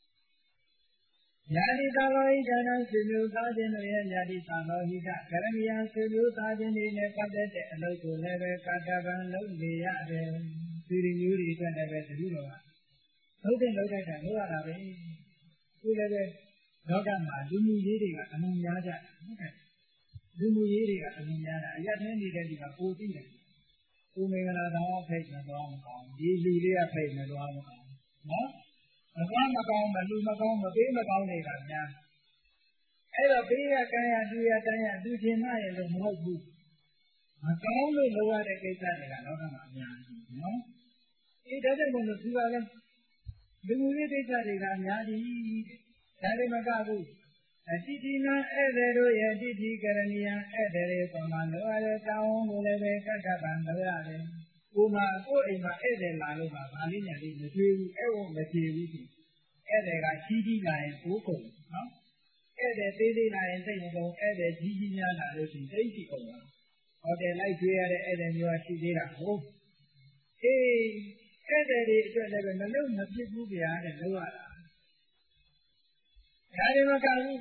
ယာတိသဘောဟိတံဆွေမျိုးသားချင်းတို့ရဲ့ယာတိသဘောဟိတကရဏီယဆွေမျိုးသားချင်းတွေနဲ့ပတ်သက်တဲ့အလုပ်ကိုလည်းပဲကတ္တဗံလုပ်နေရတယ်။ဒီလိုမျိုးတွေအတွက်လည်းပဲတတိတော်ကဟုတ်တဲ့လုပ်တတ်တာလုပ်ရတာပဲ။ဒီလည်းပဲလောကမှာလူမှုရေးတွေကအမှုများကြဟုတ်ကဲ့လူမှုရေးတွေကအမှုများတာအရထဲနေတဲ့ဒီကပိုသိတယ်။ကိုမင်္ဂလာတော်ဖိတ်မတော်မကောင်းဒီလူတွေကဖိတ်မတော်မကောင်းနော်မကောင်းမကောင်းမလူမကောင်းမပေးမကောင်းတွေကများအဲ့တော့ပေးရကံရသူရတန်းရသူချင်းမရဲ့လို့မဟုတ်ဘူးမကောင်းလို့လုပ်ရတဲ့ကိစ္စတွေကလောကမှာအများကြီးနော်အေးဒါကြောင့်မို့လို့သူကလည်းလူမှုရေးကိစ္စတွေကအများကြီးဒါလည်းမကဘူးအတိတိနံဧည့်သည်တို့ရဲ့အတိတိကရဏီယံဧည့်သည်တွေပုံမှန်လုပ်ရတဲ့တာဝန်ကိုလည်းပဲကတ္တပံလုပ်ရတယ်ကိုမကိုအိမ်မှာဧည့်သည်လာလို့ပါဗာလေးညာလေးမကြွေးဘူးအဲ့ဝမကြည့်ဘူးဧည့်သည်ကကြီးကြီးလာရင်ကိုကုန်နော်ဧည့်သည်သေးသေးလာရင်စိတ်မကုန်ဧည့်သည်ကြီးကြီးများလာလို့ရှိရင်သိရှိကုန်တာဟောတယ်လိုက်ကြွေးရတဲ့ဧည့်သည်မျိုးရှိသေးတာဟုတ်အေးဧည့်သည်တွေအတွက်လည်းပဲမလုံးမဖြစ်ဘူးဗျာတဲ့လုပ်ရတာဒါတွေမကဘူး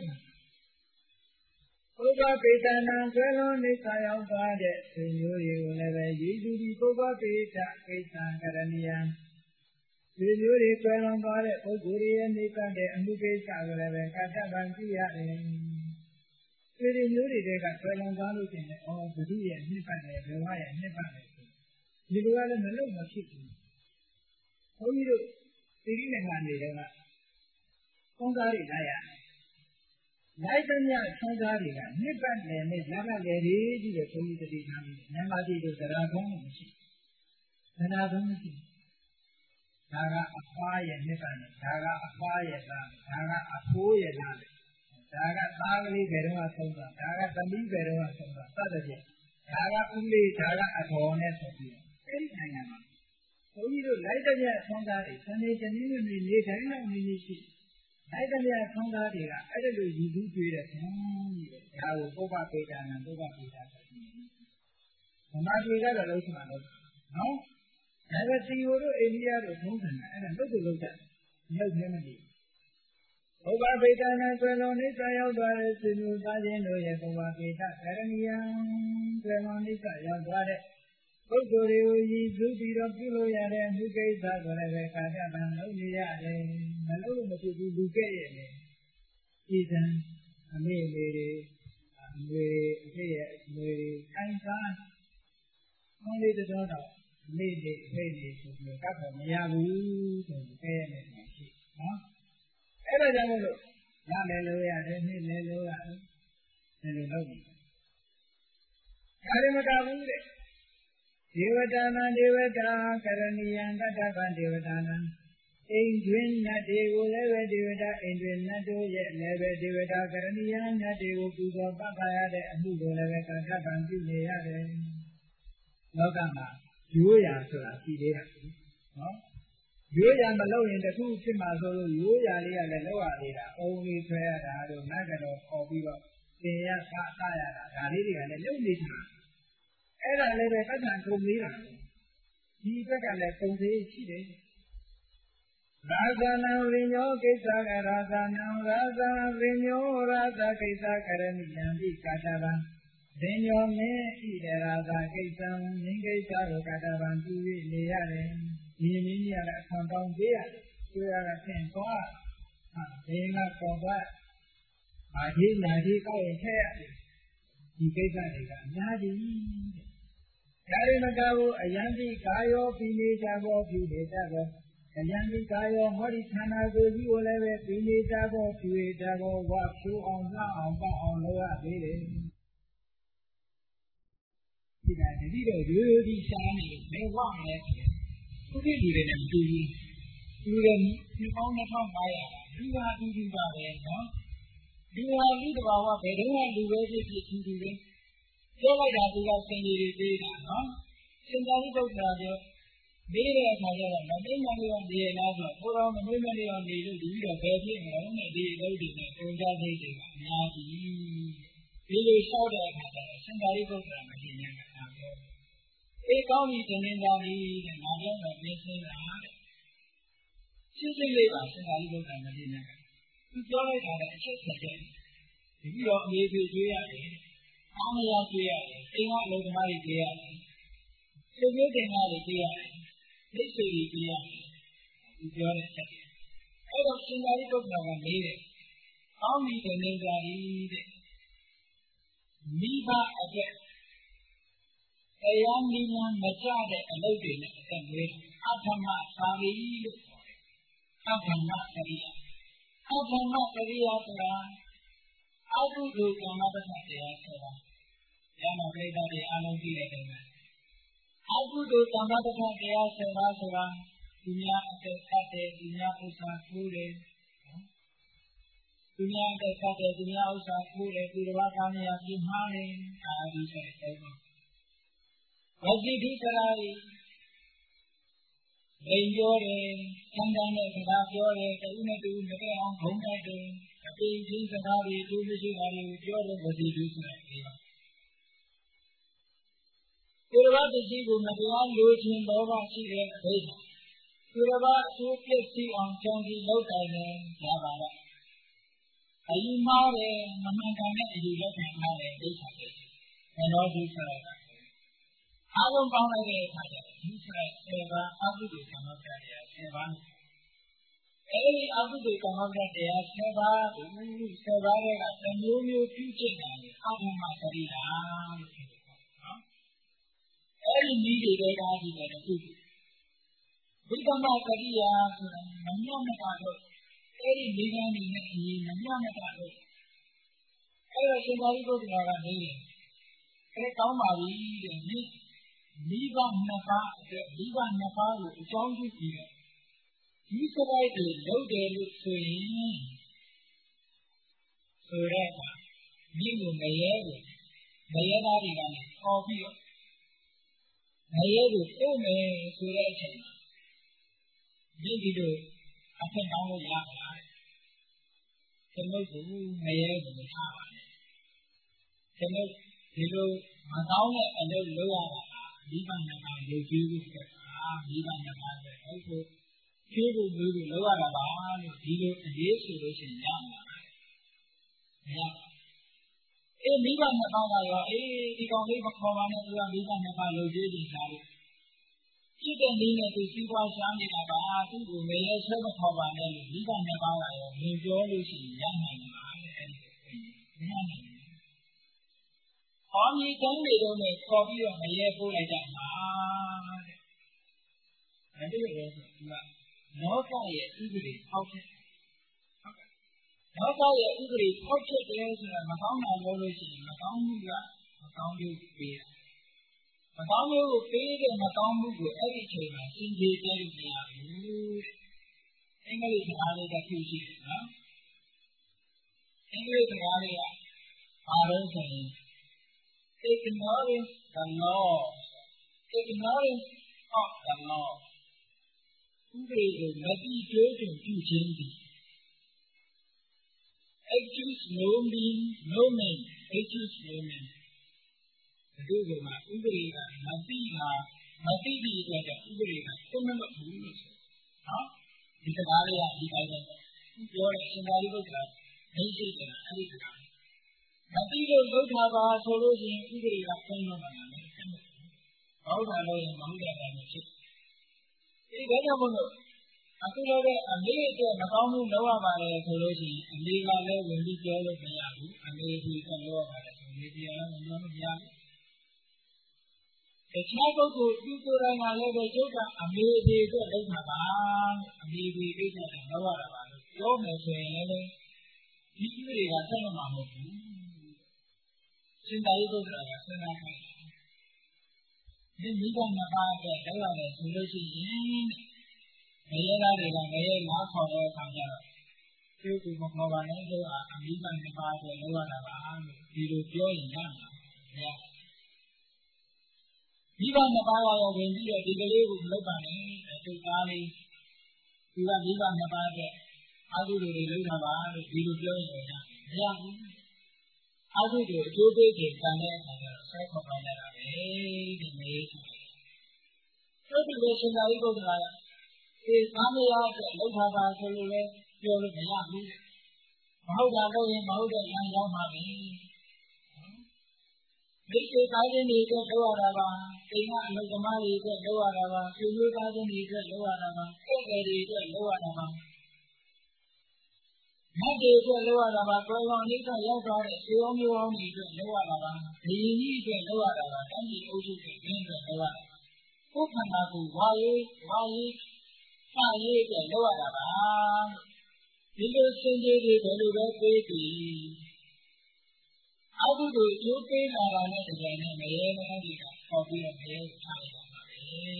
ပုဗ္ဗပေတနာဆွဲလွန်နေစာရောက်သွားတဲ့ဆွေမျိုးတွေကိုလည်းပဲရည်သူဒီပုဗ္ဗပေတကိစ္စကရဏီယံဆွေမျိုးတွေဆွဲလွန်သွားတဲ့ပုဂ္ဂိုလ်တွေရဲ့နေတဲ့အမှုကိစ္စကိုလည်းပဲကတ္တပံပြုရတယ်ဆွေမျိုးတွေကဆွဲလွန်သွားလို့ရှိရင်အော်ဘုသူရဲ့နှစ်ပတ်တယ်ဘဝရဲ့နှစ်ပတ်တယ်ဒီလိုကလည်းမလုံးမဖြစ်ဘူးဘုန်းကြီးတို့တိရိနေမှာနေတော့ကကောင်းစားတွေလာရတယ်လိုက်သမျှဆောင်းသားတွေကနှစ်ပတ်နယ်နဲ့ရပတ်နယ်တွေကြီးတဲ့ဘုန်းကြီးတတိထားပြီးနံပါတ်ကြီးတို့တရားကောင်းလို့မရှိတရားကောင်းမရှိဒါကအဖွားရဲ့နှစ်ပတ်နယ်ဒါကအဖွားရဲ့လားဒါကအဖိုးရဲ့လားဒါကသားကလေးဘယ်တော့မှဆုံးတာဒါကသမီးဘယ်တော့မှဆုံးတာစသဖြင့်ဒါကဦးလေးဒါကအတော်နဲ့ဆိုပြီးအဲ့ဒီနိုင်ငံမှာဘုန်းကြီးတို့လိုက်သမျှဆောင်းသားတွေသနေတနည်းနည်းနေတိုင်းတော့နေနေရှိအဲ့ဒါများဆောင်းသားတွေကအဲ့ဒါလိုရည်သူတွေးတဲ့ဆန်းကြီးပဲဒါကိုပုဗ္ဗပေတနာပုဗ္ဗပေတဆိုပြီးဓမ္မတွေကတော့လုံးချမှာလို့နော်ဒါပဲစီဟိုတို့အိန္ဒိယတို့သုံးတယ်အဲ့ဒါလုပ်ကိုလုပ်တယ်လုပ်နေမလို့ပုဗ္ဗပေတနာဆွေလုံးနိစ္စရောက်သွားတဲ့ဆွေမျိုးသားချင်းတို့ရဲ့ပုဗ္ဗပေတကရဏီယံဆွေလုံးနိစ္စရောက်သွားတဲ့ပုဂ္ဂိုလ်တွေကိုရည်သူပြီးတော့ပြုလို့ရတဲ့အမှုကိစ္စကိုလည်းပဲကာယဗံလုပ်နေရတယ်မလုပ်လို့မဖြစ်ဘူးလူကဲ့ရဲ့လေဤသံအမေအမေတွေအမေအဖေရဲ့အမေတွေခိုင်းစားကောင်းလေးတော်တော့အမေတွေအဖေတွေဆိုပြီးကတ်တော့မရဘူးဆိုပြီးကဲ့ရဲ့နေမှာရှိနော်အဲ့ဒါကြောင့်မို့လို့ရမယ်လို့ရတယ်နှစ်လည်းလို့ရတယ်ဒီလိုလုပ်နေဒါတွေမကဘူးတဲ့ဒေဝတာနံဒေဝတာကရဏီယံတတ္တဗံဒေဝတာနံအိမ်တွင်နတ်တွေကိုလည်းပဲဒေဝတာအိမ်တွင်နတ်တို့ရဲ့လည်းပဲဒေဝတာကရဏီယံနတ်တွေကိုပူဇော်ပတ်ခါရတဲ့အမှုကိုလည်းပဲတတ္တဗံပြုနေရတယ်လောကမှာရိုးရာဆိုတာရှိသေးတာနော်ရိုးရာမလုပ်ရင်တခုဖြစ်မှာဆိုလို့ရိုးရာလေးကလည်းလောက်ရသေးတာအုံလေးဆွဲရတာတို့နတ်ကတော့ခေါ်ပြီးတော့သင်ရဖတ်ရတာဒါလေးတွေကလည်းလုံနေတာအဲ့ဒါလည်းပဲပတ်စံကုန်သေးတာဒီဘက်ကလည်းကုန်သေးရှိတယ်ရာဇနံရိညောကိစ္စကရာဇနံရာဇံရိညောရာဇကိစ္စကရဏိယံပိကာတဗံရိညောမင်းဣတရာဇကိစ္စံမင်းကိစ္စကိုကာတဗံပြု၍နေရတယ်ဒီမင်းကြီးကလည်းအခွန်တောင်းပေးရတယ်ကျွေးရတာဖြင့်သွားဟာဒီကပေါ်ပါအာဒီနာဒီကောက်ရင်ထဲရတယ်ဒီကိစ္စတွေကအများကြီးဒါရီမကဘူးအယံတိကာယောပိနေကြဘောပြုနေတတ်ဘောအယံတိကာယောဟောဒီခန္ဓာကိုယ်ကြီးကိုလည်းပဲပိနေတတ်ဘောပြုနေတတ်ဘောဝါဖြူအောင်လှအောင်ပေါ့အောင်လုပ်ရသေးတယ်ဒီကတတိတော့ရိုးရိုးကြီးရှားနေတယ်ဘယ်ဝမလဲခုဒီလူတွေနဲ့မတူဘူးလူတွေဒီပေါင်းနှစ်ထောင်ပါရဒီဟာဒီဒီပါပဲနော်ဒီဟာဒီတဘာဝဘယ်တော့မှလူပဲဖြစ်ဖြစ်သူသူပဲပြောလိုက်တာဒီကစင်ကြီးတွေသေးတာနော်စင်သာရိပုတ္တရာပြောသေးတဲ့အခါကျတော့မသိမှန်းလို့နေရလားဆိုတော့ကိုတော်မသိမှန်းလို့နေလို့ဒီပြီးတော့ဘယ်ဖြစ်မလဲနဲ့ဒီအလုပ်တွေနဲ့ပုံကြစိတ်တွေကအများကြီးဒီလိုလျှောက်တဲ့အခါကျတော့စင်သာရိပုတ္တရာမသိဉာဏ်ကပြောအေးကောင်းပြီသင်္င်သာပြီတဲ့ငါပြောတော့ပြင်းစင်းတာတဲ့ရှင်းရှင်းလေးပါစင်သာရိပုတ္တရာမသိဉာဏ်ကသူပြောလိုက်တာလည်းအချက်ဆက်တယ်ဒီပြီးတော့အမေပြေကျွေးရတယ်အားမရကျွေးရတယ်အိမ်ကအလုပ်သမားတွေကျွေးရတယ်သူပြောတင်တာတွေကျွေးရတယ်မိတ်ဆွေတွေကျွေးရတယ်သူပြောတဲ့အချက်အဲ့တော့စင်သာရိပုတ္တရာကမေးတယ်ကောင်းပြီသင်္င်္သာပြီတဲ့မိဘအတွက်တရားနိလမကြတဲ့အလုပ်တွေနဲ့အသက်မွေးအထမသာရီလို့ခေါ်တယ်အထမသရိယာအထမသရိယာဆိုတာအကုသိုလ်ကမ္မပဋ္ဌာတရားဆိုတာဉာဏ်ပရိသတ်တွေအားလုံးသိတဲ့တိုင်းမှာအကုသိုလ်ကမ္မပဋ္ဌာတရားဆိုတာဆိုတာသူများအသက်သတ်တယ်သူများဥစ္စာခိုးတယ်သူများအသက်သတ်တယ်သူများဥစ္စာခိုးတယ်သူတစ်ပါးသားမယားပြင်းမှားတယ်အာဒီဆိုတဲ့ပုံဝစီတိစရာကြီးလိန်ပြောတယ်ဆန်းတန်းတဲ့စကားပြောတယ်တူနဲ့တူမကဲအောင်ခုံတိုက်တယ်အပိချင်းစကားတွေသူမရှိတာတွေကိုပြောတယ်ဝစီတိဆိုတာဒီပါသူတစ်ပါးတရှိကိုမတရားလိုချင်တော့မှရှိတဲ့အဘိဓါသူတစ်ပါးအကျိုးပြည့်စုံအောင်ကြံစည်လုပ်တိုင်းလည်းရပါတော့အယူမှားတယ်မမှန်ကန်တဲ့အယူလက်ခံထားတဲ့ဒိဋ္ဌိတွေမနောဒုစရကအားလုံးပေါင်းလိုက်တဲ့အခါကျတော့ဒီစရဆယ်ပါးအကုသိုလ်ကမ္မပဋ္ဌာန်တရားဆယ်ပါးအဲဒီအကုသိုလ်ကမ္မပဋ္ဌာန်တရားဆယ်ပါးကိုဆယ်ပါးတွေကတမျိုးမျိုးပြုကျင့်တာလေအထမသရိယာလို့ပြောတယ်နော်အဲဒီနည်းတွေကဒီကတခုဝိသမသရိယာဆိုတာမညမကတော့အဲဒီမိဂန္ဒီနဲ့အရင်မညမကတော့အဲဒါရှင်သာရိပုတ္တရာကနေတယ်အဲကောင်းပါပြီတဲ့မိမိဘနှစ်ပါးအတွက်မိဘနှစ်ပါးကိုအကြောင်းပြုပြီးတော့ဒီစရိုက်တွေလုပ်တယ်လို့ဆိုရင်ဆိုတဲ့အခါမိကိုမရဲဘူးမရဲသားတွေကနေခေါ်ပြီးတော့မရဲကိုပို့မယ်ဆိုတဲ့အချိန်မှာဒီဒီလိုအဖြစ်တောင်းလို့ရပါတယ်ကျွန်ုပ်ကမရဲဘူးထားပါတယ်ကျွန်ုပ်ဒီလိုမကောင်းတဲ့အလုပ်လုပ်ရတာမိဘနှစ်ပါးလူကြီးကိုဆက်တာမိဘနှစ်ပါးပဲဟုတ်ကိုကျိုးကိုမျိုးကိုလောက်ရတာပါလို့ဒီလိုအရေးဆိုလို့ရှိရင်ရမှာမရအေးမိဘနှစ်ပါးကရောအေးဒီကောင်လေးမခေါ်ပါနဲ့သူကမိဘနှစ်ပါးလူကြီးတင်စားလို့ဖြစ်တဲ့နည်းနဲ့သူစီးပွားရှားနေတာပါသူ့ကိုမရဲဆွဲမခေါ်ပါနဲ့လို့မိဘနှစ်ပါးကရောမြင်ပြောလို့ရှိရင်ရနိုင်မှာအဲ့ဒီမရနိုင်ဘူး။အော်မြေတုံးတွေတော့နဲ့ခေါ်ပြီးတော့မရဲပို့လိုက်ကြမှာတဲ့။အဲ့ဒီလိုဆိုသူကလောကရဲ့ဥပဒေဖောက်ချက်လောကရဲ့ဥပဒေဖောက်ချက်တယ်ဆိုတာမကောင်းတာလို့လို့ရှိရင်မကောင်းမှုကမကောင်းလို့ပေးတာမကောင်းလို့ပေးတဲ့မကောင်းမှုကိုအဲ့ဒီအချိန်မှာရှင်းပြပြလို့မရဘူးတဲ့အင်္ဂလိပ်စကားလေးတစ်ခုရှိတယ်နော်အင်္ဂလိပ်စကားလေးကဘာလို့ဆိုရင် ignoring the law ignoring of the law ဥပဒေကိုမသိကျိုးကျွံပြုခြင်းသည် excuse no mean no mean excuse no mean ဒီလိုမှဥပဒေကမသိတာမသိတဲ့အတွက်ဥပဒေကသုံးမလို့ဘူးလို့ဆိုနော်ဒဒီစကားလေးကဒီတိုင်းပဲပြောတယ်ရှင်သာရိပုတ္တရာဒိဋ္ဌိကအဲ့ဒီစကားမသိလို့လုထားပါဆိုလို့ရှိရင်ဥပဒေကဆုံးလို့မှလည်းဆက်မဖြစ်ဘူး။ဘောဓာလို့ရင်မဟုတ်တဲ့အတိုင်းဖြစ်။ဒီဒါကြောင့်မို့လို့အခုလည်းပဲအမေအတွက်မကောင်းမှုလုပ်ရပါတယ်ဆိုလို့ရှိရင်အမေကလည်းဝင်ပြီးပြောလို့မရဘူး။အမေဒီကလုပ်ရပါတယ်ဆိုမေဒီယာလည်းပြောလို့မရဘူး။တခြားပုဂ္ဂိုလ်သူကိုယ်တိုင်ကလည်းပဲကျုပ်ကအမေဒီအတွက်လုပ်တာပါ။အမေဒီကိစ္စတွေလုပ်ရတာပါလို့ပြောမယ်ဆိုရင်လည်းဒီဥပဒေကဆက်မမှာမဟုတ်ဘူး။ရှင်သာရိပုတ္တရာကစဉ်းစားခိုင်းတယ်။ဒီမိဘနှစ်ပါးအတွက်လုပ်ရတယ်ဆိုလို့ရှိရင်ငရဲသားတွေကငရဲငါးခေါ်တဲ့အခါကျတော့သူ့ကိုမခေါ်ပါနဲ့သူကအမိဘနှစ်ပါးအတွက်လုပ်ရတာပါလို့ဒီလိုပြောရင်ရမှာမရမိဘနှစ်ပါးရောဝင်ပြီးတော့ဒီကလေးကိုမလုပ်ပါနဲ့သူသားလေးသူကမိဘနှစ်ပါးအတွက်အာဟုတွေလုပ်တာပါလို့ဒီလိုပြောရင်ရမှာမရဘူးအာဟုတွေအကျိုးပေးခြင်းတန်တဲ့အခါကျတော့ဆွဲခေါ်ပါရတာပဲဒီမေးဆိုတော့ဒီလိုရှင်သာရိပုတ္တရာကဒီသားမယားအတွက်လှုပ်ထားပါဆိုလို့လည်းပြောလို့မရဘူးမဟုတ်တာလို့ရင်မဟုတ်တဲ့လမ်းရောက်ပါပြီမိစ္ဆေသားချင်းတွေအတွက်လုပ်ရတာပါအိမ်ကအလုပ်သမားတွေအတွက်လုပ်ရတာပါဆွေမျိုးသားချင်းတွေအတွက်လုပ်ရတာပါဧည့်သည်တွေအတွက်လုပ်ရတာပါမတ်တွေအတွက်လုပ်ရတာပါကိုယ်တော်အိဋ္ဌရောက်သွားတဲ့ဆွေမျိုးမျိုးအောင်တွေအတွက်လုပ်ရတာပါဒီကြီးအတွက်လုပ်ရတာပါတန်းကြီးအုပ်စုတွေရင်းအတွက်လုပ်ရတာပါကိုယ်ခန္ဓာကိုဝါရေးဝါရေးစာရေးအတွက်လုပ်ရတာပါဒီလိုစင်ကြယ်တွေဘယ်လိုပဲပေးပြီးအာဟုတို့ကျိုးပေးလာတာနဲ့တကယ်နဲ့မရေမဟုတ်တွေကပေါ်ပြီးတော့မရေကိုချလိုက်တာပါပဲ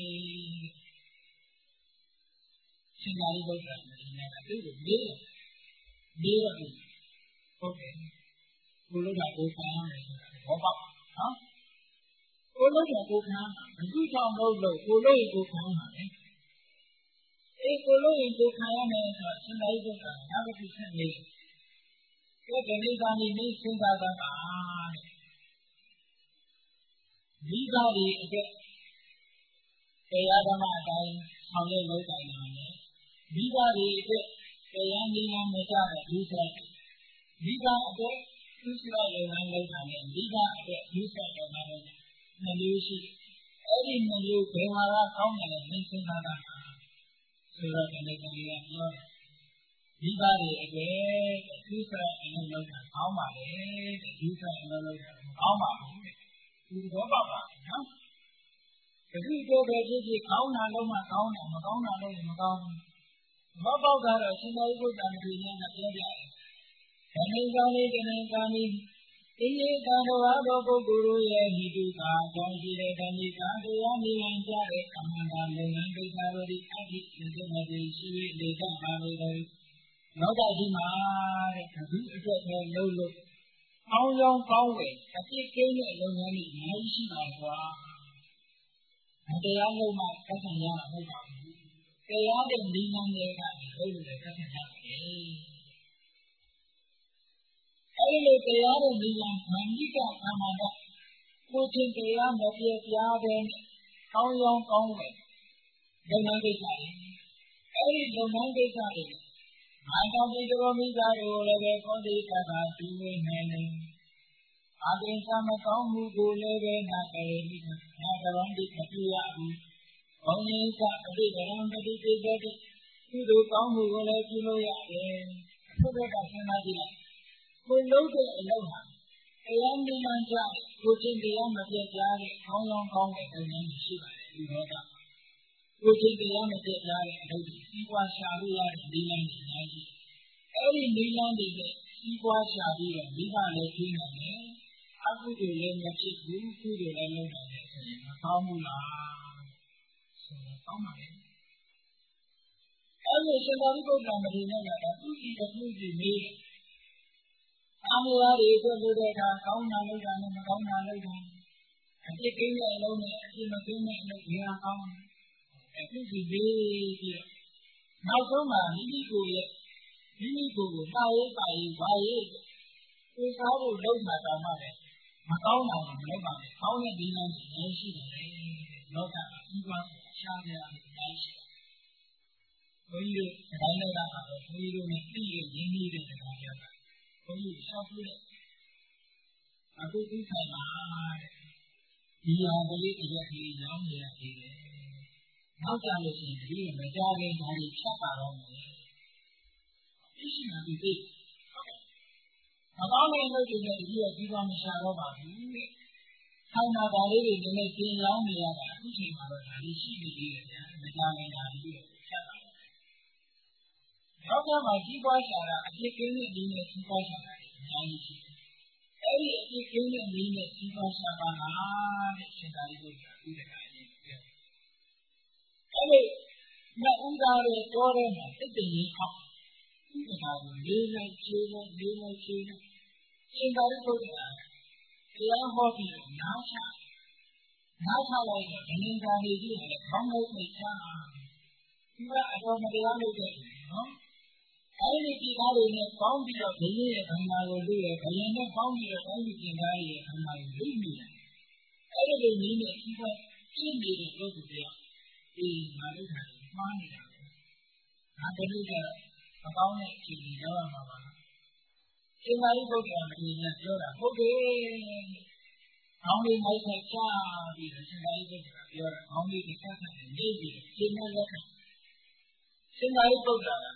ရှင်သာရိပုတ္တရာကဒီနေ့ကသူ့ကိုမေးတယ်မေးတော့ဟုတ်တယ်ကိုလို့ကကိုခံရမယ်ဆိုတာဘောပေါက်နော်ကိုလို့ကကိုခံဘယ်သူကြောင့်လို့လို့ကိုလို့ကိုခံမှာလဲအေးကိုလို့ရင်ကိုခံရမယ်ဆိုတော့ရှင်သာရိပုတ္တရာနောက်တစ်ခုဆက်နေတယ်ဒီနေ့ကနေမင်းစဉ်းစားတာပါတဲ့မိဘတွေအတွက်တရားဓမ္မအတိုင်းဆောင်ရွက်လုပ်တိုင်းတာနဲ့မိဘတွေအတွက်တရားနည်းလမ်းမကျတဲ့ဒုစရိုက်မိဘအတွက်ဒုစရိုက်လုပ်ငန်းလုပ်တာနဲ့မိဘအတွက်ဒုစရိုက်လုပ်ငန်းလုပ်တာနှမျိုးရှိအဲ့ဒီနှမျိုးဘယ်မှာကကောင်းတယ်လဲမင်းစဉ်းစားတာဆိုတော့ဒီနေ့ကလေးကပြောတယ်မိဘတွေအတွက်ဒုစရိုက်အလုပ်လုပ်တာကောင်းပါလေတဲ့ဒုစရိုက်အလုပ်လုပ်တာကောင်းပါဘူးတဲ့ဒီတော့ပါပါနော်ဒီလိုပဲဖြစ်ဖြစ်ကောင်းတာလုပ်မှကောင်းတယ်မကောင်းတာလုပ်ရင်မကောင်းဘူးမပေါက်တာတော့ရှင်သာရိပုတ္တရာဒီနေ့ကပြောပြတယ်။ဒီနေ့ကောင်းလေးဒီနေ့ကောင်းလေးဒီနေ့တန်တော်သောပုဂ္ဂိုလ်တို့ရဲ့ဤသူကအကြောင်းရှိတဲ့ဓမ္မိကတရားနိလန်ကြတဲ့အမှန်တရားလုပ်ငန်းကိစ္စတို့ဒီအဖြစ်အစစ်မတွေရှိ၍လေ့ကျင့်ပါလေတယ်။လောကကြီးမှာတဲ့ဒီအတွက်ပဲလုပ်လို့ကောင်းကောင်းကောင်းဝယ်အဖြစ်ကင်းတဲ့လုပ်ငန်းတွေအများကြီးရှိပါကွာ။တရားလုပ်မှသက်ဆိုင်ရမှာမဟုတ်ပါဘူး။တရားတဲ့နိလန်တွေကလုပ်လို့လည်းသက်ဆိုင်ရပါတယ်။အဲဒီလိုတရားတဲ့နိလန်မဏိကသမ္မာဒကိုချင်းတရားမပြေပြားတဲ့ကောင်းကောင်းကောင်းဝယ်လုပ်ငန်းကိစ္စတွေအဲဒီလုပ်ငန်းကိစ္စတွေအာတောင်ပြည်တော်မိသားတို့လည်းပဲကောတိကသာဒီဝိနိုင်နေအပင်သမကောင်းမှုကိုလည်းပဲနာကြရမိနာကြတော်ဒီမပြရဘူး။ဘုံရင်းကအတိဒရံပတိပိသတိသူတို့ကောင်းမှုကိုလည်းပြုလို့ရတယ်။ဘုရားကစဉ်းစားကြည့်လိုက်ကိုလုံးတဲ့အလုပ်ဟာတရားနိလန်ကြကိုချင်းတရားမပြတ်ကြတဲ့ကောင်းကောင်းကောင်းတဲ့လုပ်ငန်းရှိပါတယ်ဒီတော့ကကိုချင်းတရားမပြတ်ကြတဲ့အလုပ်ကြီးစီးပွားရှာလို့ရတဲ့နိလန်ကြီးအများကြီးအဲ့ဒီနိလန်တွေနဲ့စီးပွားရှာပြီးတော့မိဘလည်းကျင်းနေတယ်အကုသိုလ်လည်းမဖြစ်ဘူးကုသိုလ်လည်းလုပ်နိုင်တယ်ဆိုရင်မကောင်းဘူးလားဆိုတော့ကောင်းပါလေအဲ့ဒီရှင်သာရိပုတ္တရာမထေရကသူ့ဒီတစ်ခုစီမေးအာမေရာတွေအတွက်လုပ်တဲ့အခါကောင်းတာလုပ်တာနဲ့မကောင်းတာလုပ်တာအဖြစ်ကင်းတဲ့အလုပ်နဲ့အဖြစ်မကင်းတဲ့အလုပ်တွေကောင်းအခုဒီလေးပြီးတော့နောက်ဆုံးမှာမိမိကိုယ်ရဲ့မိမိကိုယ်ကိုတာရေးပါရေးဝါရေးကိုစားဖို့လုပ်တာတောင်မှလည်းမကောင်းတာမလုပ်ပါနဲ့ကောင်းတဲ့ဒီလမ်းကြီးရရှိတယ်လောကကြီးပွားရှားကြရတဲ့အရှိဘုန်းကြီးတို့အတိုင်းလိုက်တာပါပဲဘုန်းကြီးတို့နဲ့သိရရင်းနှီးတဲ့စကားပြောတာဘုန်းကြီးရှောက်ဖို့တဲ့အခုသိဆိုင်ပါတဲ့ဒီဟာကလေးအရက်ကြီးရောင်းနေရသေးတယ်နောက်ကြလို့ရှိရင်ဒီမကြခင်ဒါတွေဖြတ်ပါတော့မယ်သိရှိမှဒီသိဟုတ်ကဲ့မကောင်းတဲ့လုပ်တွေနဲ့ဒီရဲ့ကြီးပွားမရှာတော့ပါဘူးတဲ့ဆိုင်မှာဒါလေးတွေနည်းနည်းကျင်းရောင်းနေရတာအခုချိန်မှာတော့ဒါလေးရှိနေသေးတယ်ဗျာမကြခင်ဒါတွေဖြတ်ပါနောက်ကြမှာကြီးပွားရှာတာအဖြစ်ကင်းတဲ့ဒီနဲ့ကြီးပွားရှာတာအများကြီးရှိတယ်အဲ့ဒီအဖြစ်ကင်းတဲ့ဒီနဲ့ကြီးပွားရှာပါလားတဲ့ရှင်သာရိပုတ္တရာဥဒကအရင်ပြောအဲ့ဒီနှစ်ဦးသားတွေတော်တယ်မှာစိတ်တည်ရအောင်ဥဒကကိုလေးလိုက်ချေလိုက်လေးလိုက်ချေလိုက်ရှင်သာရိပုတ္တရာတရားဟောပြီးနားချနားချလိုက်တော့ဒီနေ့ကနေကြည့်ရင်ခေါင်းလုံးနဲ့ချဒီကအတော်မတရားလုပ်တဲ့နော်အဲ့ဒီဒီကားတွေနဲ့ပေါင်းပြီးတော့ဘုရင်ရဲ့ခန္ဓာကိုတွေ့ရဘုရင်နဲ့ပေါင်းပြီးတော့တိုင်းပြည်ကျင်သားရဲ့ခန္ဓာကိုတွေ့မိတယ်အဲ့ဒီလိုနည်းနဲ့ဒီကရှင်းနေတဲ့ပုဂ္ဂိုလ်တွေကဒီငါတို့ကမှားနေတာပဲဒါတည်းကအကောင်းတဲ့အခြေအနေရောက်ရမှာပါရှင်သာရိပုတ္တရာမင်းကြီးပြောတာဟုတ်တယ်ကောင်းလေးမိုက်ဆက်ချပြီးတော့ရှင်သာရိပုတ္တရာပြောတာကောင်းလေးတစ်ဆက်ဆက်နေပြီးရှင်းတဲ့လက်ခံရှင်သာရိပုတ္တရာ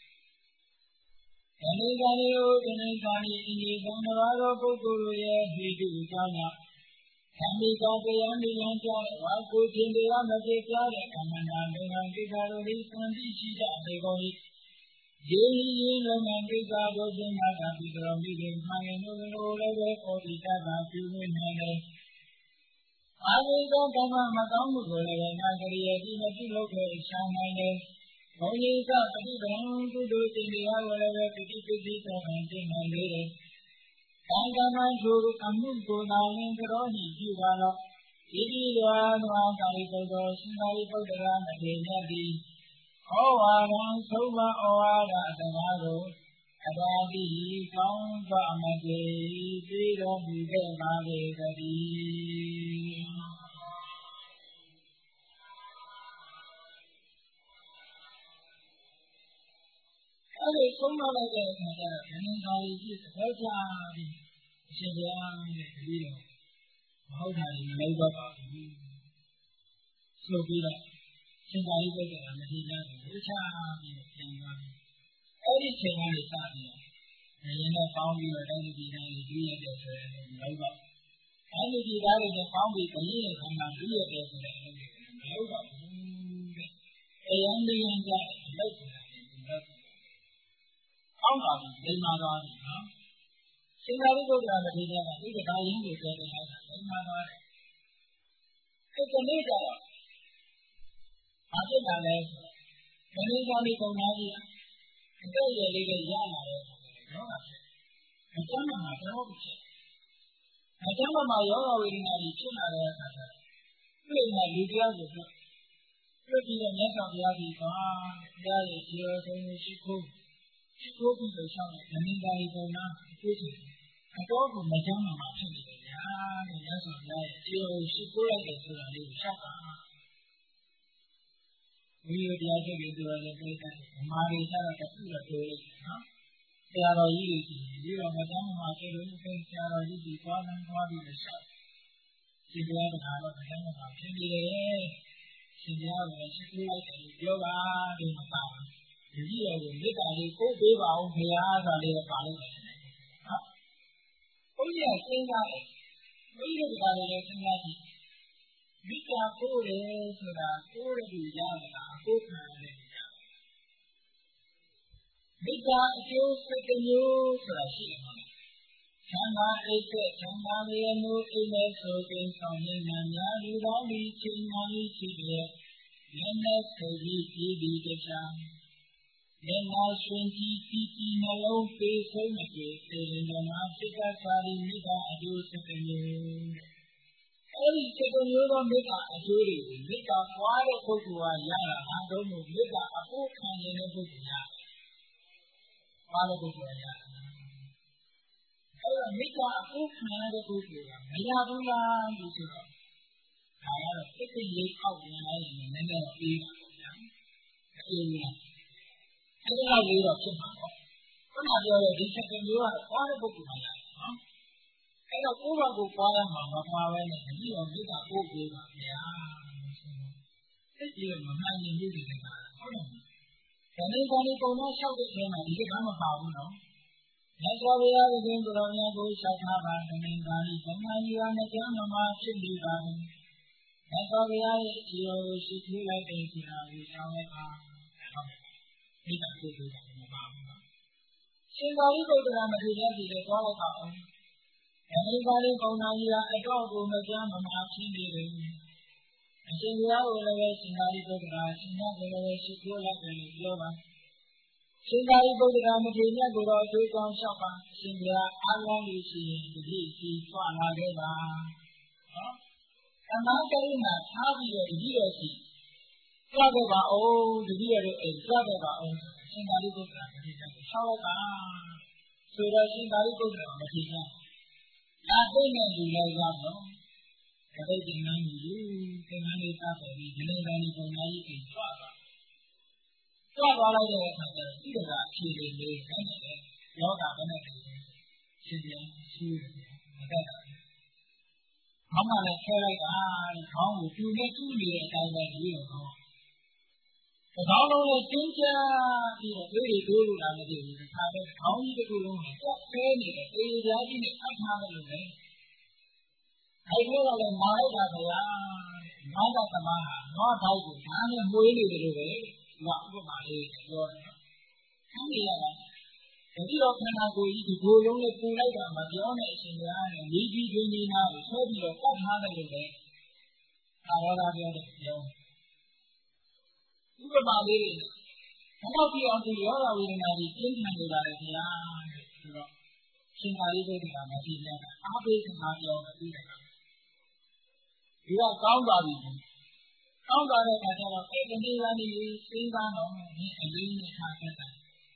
ကလည်းဓမ္မဂာနိယတဏ္ဍာနိအင်းဒီသံဃာတော်ပုဂ္ဂိုလ်ရဲ့ဟိတုကြောင့်ဓမ္မိကတရားနိလန်းကြတဲ့ဝါကိုခြင်းတရားမပြေပြတဲ့ကမ္မနာလုံငန်းကိစ္စတို့သည်သံတိရှိကြပေကုန်၏ယေဟိယင်းလုံငန်းကိစ္စတို့ဖြင့်ငါကပြီးတော်မိခင်မှန်ရင်တို့လိုလည်းပဲဩဒီတတ်တာပြုဝင်နိုင်တယ်အာဝိသောကမ္မမကောင်းမှုကိုလည်းငါကလေးရဲ့ဒီမပြုလုပ်ခဲ့ချမ်းနိုင်တယ်ဘုန်းကြီးကပฏิပံကုသိုလ်ရှင်တရားကိုလည်းပဲပฏิပတိတော်ဟန်သိနိုင်လေတယ်။ဒါကမှသူအမှုကိုနာရင်ကြောဟိပြုပါတော့ဒီဒီရွာနွားသာရိပုတ္တရာရှင်သာရိပုတ္တရာမထေရသည်ဩဝါဒံသုံးပါးဩဝါဒစကားကိုအတာတိကောင်းစွာမကျေပြီးတော်မူခဲ့ပါလေတည်းအဲ့ဒီဆုံးမလိုက်တဲ့အခါကျတော့ဘယ်နည်းသာကြီးသဘောကျပြီးအရှင်ဘုရားရဲ့တပည့်တော်မဟုတ်တာလည်းမလုပ်တော့ပါဘူးဆိုပြီးတော့ရှင်သာရိပုတ္တရာမထေရကိုဝှချပြီးပြန်သွားတယ်အဲ့ဒီချိန်ကနေစပြီးတော့ရင်နဲ့ပေါင်းပြီးတော့တိုင်းပြည်တိုင်းကိုကြည့်ရတဲ့ဆိုရင်မလုပ်တော့တိုင်းပြည်သားတွေနဲ့ပေါင်းပြီးဘုရင်ရဲ့ခန္ဓာကြည့်ရတဲ့ဆိုတဲ့အလုပ်တွေမလုပ်တော့ဘူးတဲ့တရားနည်းရကြတဲ့အလုပ်တွေလည်းမလုပ်ကောင်းပါပြီလိမ္မာသွားပြီနော်ရှင်သာရိပုတ္တရာမထေရကဒီကဒါရင်းကိုပြောတဲ့အခါလိမ္မာသွားတယ်အဲ့ဒီနေ့ကျတော့ဘာဖြစ်တာလဲမင်းကြီးကလည်းပုံသားကြီးအသက်ရလေးလေးရလာတယ်ယောဂဖြစ်အကျမ်းမှာတော့ဖြစ်အကျမ်းမှာယောဂဝေဒနာကြီးဖြစ်လာတဲ့အခါကျတော့ဒီမှာလူတရားကိုပြည့်ပြီးတော့မြတ်စွာဘုရားကြီးကတရားရဲ့ခြေတော်ဆုံးရှိခိုးရှိခိုးပြီးတော့ရှောင်းတဲ့မင်းသားကြီးပုံသားအကျိုးရှိအတော်ကိုမကျမ်းမှာဖြစ်နေတယ်ညာတဲ့မြတ်စွာဘုရားရဲ့ခြေတော်ရှိခိုးလိုက်တဲ့ဆိုတာလေးကိုရှောက်တာဝိရတရားချုပ်ပြီးတော့လည်းပြေးတယ်။မာရီကျတော့တခုတော့တွေ့ရတယ်နော်။ဆရာတော်ကြီးတွေပြီးတော့မတမ်းမှာကျေလို့ဆရာတော်ကြီးကြီးသွားလမ်းသွားပြီးတော့ရှောက်။ရှင်ဘုရားကတော့မတမ်းမှာဖြစ်နေတယ်။ရှင်ဘုရားကရှိခိုးလိုက်တယ်ပြောပါဒီမှာပါ။ဒီကြီးတော်ကိုမေတ္တာလေးပို့ပေးပါအောင်ဘုရားဆိုလေးပါလို့တယ်။နော်။ဘုရားစဉ်းစားတယ်။ဘုရားကလည်းစဉ်းစားကြည့်မိစ္ဆာကိုယ်လေဆိုတာကိုယ်ရည်ရတာကိုယ်ခံရတယ်မိစ္ဆာအကျိုးစိတ်မျိုးဆိုတာရှိတယ်မဟုတ်လားချမ်းသာအိတ်တဲ့ချမ်းသာရမှုအိမ်မဲ့ဆိုခြင်းဆောင်ရည်များများလူတော်ဒီချိန်မှလေးရှိတဲ့မျက်နှာဆိုပြီးပြီးပြီးတခြားမျက်နှာရှင်ကြည့်ကြည့်ကြည့်နှလုံးပေးဆုံးမပြေသေရင်ဓမ္မစိတ်ကစာရီမိစ္ဆာအကျိုးစိတ်မျိုးအဲ့ဒီစေတမျိုးသောမေတ္တာအကျိုးတွေကိုမေတ္တာပွားတဲ့ပုဂ္ဂိုလ်ကရတာအားလုံးကိုမေတ္တာအဖို့ခံနေတဲ့ပုဂ္ဂိုလ်ရတယ်။ပွားတဲ့ပုဂ္ဂိုလ်ကရတယ်။အဲ့တော့မေတ္တာအဖို့ခံရတဲ့ပုဂ္ဂိုလ်ကမရဘူးလားလို့ဆိုတော့ဒါကတော့စိတ်စိတ်လေးအောက်ဝင်လာရင်လည်းနည်းနည်းတော့ပြီးပါဘူးဗျာ။မအေးဘူးလားအဲ့ဒါလေးတော့ဖြစ်မှာပေါ့ခုနပြောတဲ့ဒီချက်မျိုးကတော့ပွားတဲ့ပုဂ္ဂိုလ်မှရတယ်နော်အဲ့တော့ကိုယ့်ဘာကိုပွားရမှာမပွားပဲနဲ့တတိယမိစ္ဆာပို့ပေးပါဗျာသိကြည့်မမှန်ရင်မျိုးတွေကဟုတ်တယ်ဒီနေ့ကနေ့ပုံတော့လျှောက်တဲ့အချိန်မှာဒီကမပါဘူးနော်မြတ်စွာဘုရားရှင်ကိုယ်တော်မြတ်ကိုလျှောက်ထားပါသမိန်ပါဠိဘုံမာကြီးကမကြမ်းမမာဖြစ်နေပါဘူးမြတ်စွာဘုရားရဲ့အလိုရှိထူးလိုက်တဲ့စီဟာကိုရှောင်းလိုက်ပါဒီကပုဂ္ဂိုလ်ကမပါဘူးနော်ရှင်သာရိပုတ္တရာမထေရကြီးလည်းသွားလိုက်ပါအောင်သမိန်ပါဠိဘုံမာကြီးကအတော့ကိုမကြမ်းမမာဖြစ်နေတယ်အရှင်ဘုရားကိုလည်းရှင်သာရိပုတ္တရာရှင်မြတ်ကိုလည်းရှိထူးလိုက်တယ်လို့ပြောပါရှင်သာရိပုတ္တရာမထေရကိုတော့အကျိုးကောင်းလျှောက်ပါရှင်ဘုရားအားလုံးလို့ရှိရင်တတိကြီးထွားလာခဲ့ပါနော်သမားကိန်းမှာထားပြီးတော့တတိတော်ရှိကြွခဲ့ပါအောင်တတိတော်တို့အိမ်ကြွခဲ့ပါအောင်ရှင်သာရိပုတ္တရာမထေရကိုလျှောက်လိုက်ပါဆိုတော့ရှင်သာရိပုတ္တရာမထေရလာသိနေလူလည်းရောက်တော့တတိတင်နှမ်းယူသင်္ကန်းလေးသားပေါ်ပြီးဒီနေ့တိုင်းပုံသားကြီးအိမ်ကြွသွားကြွသွားလိုက်တဲ့အခါကျတော့ဒီကအခြေအနေလေးနိုင်တယ်ယောဂဘယ်နဲ့လဲရှင်ပြန်ရှိတယ်မတတ်တာခေါင်းကလည်းခဲလိုက်တာခေါင်းကိုကျူနဲ့ကျူနေတဲ့အတိုင်းပဲပြီးတော့ခေါင်းလုံးလေးကျင်းချပြီးတော့တွေးတွေတိုးလို့လာမသိဘူးဒါပဲခေါင်းကြီးတစ်ခုလုံးကိုတက်ဆဲနေတယ်အေးကြားကြီးနဲ့အထားတယ်လို့ပဲအဲ့ဒီကလည်းမာလိုက်တာဗျာမာတာသမားဟာနွားတိုင်းကိုဓာတ်နဲ့မွေးနေတယ်လို့ပဲဒီကဥပမာလေးပြောတယ်နော်။အဲ့ဒီကတော့ဒီတော့ခန္ဓာကိုယ်ကြီးဒီဘိုးလုံးနဲ့ပူလိုက်တာမပြောနဲ့အရှင်ဘုရားနဲ့မိကြီးချင်းကြီးနာကိုဆွဲပြီးတော့တတ်ထားတယ်လို့ပဲအာရောဂါပြောတယ်ပြောဥပမာလေးတွေတော့ဒီအောင်ဒီယောဂဝိညာဉ်ကြီးကျင်းထန်နေပါလေခင်ဗျာဆိုတော့ရှင်သာရိပုတ္တရာမထေရကအားပေးစကားပြောတယ်ပြီးတယ်ဒီကကောင်းသွားပြီကောင်းသွားတဲ့အခါကျတော့အဲ့ဒီနေ့ကနေစဉ်းစားတော့ဒီအလေးနဲ့ထားခဲ့တာ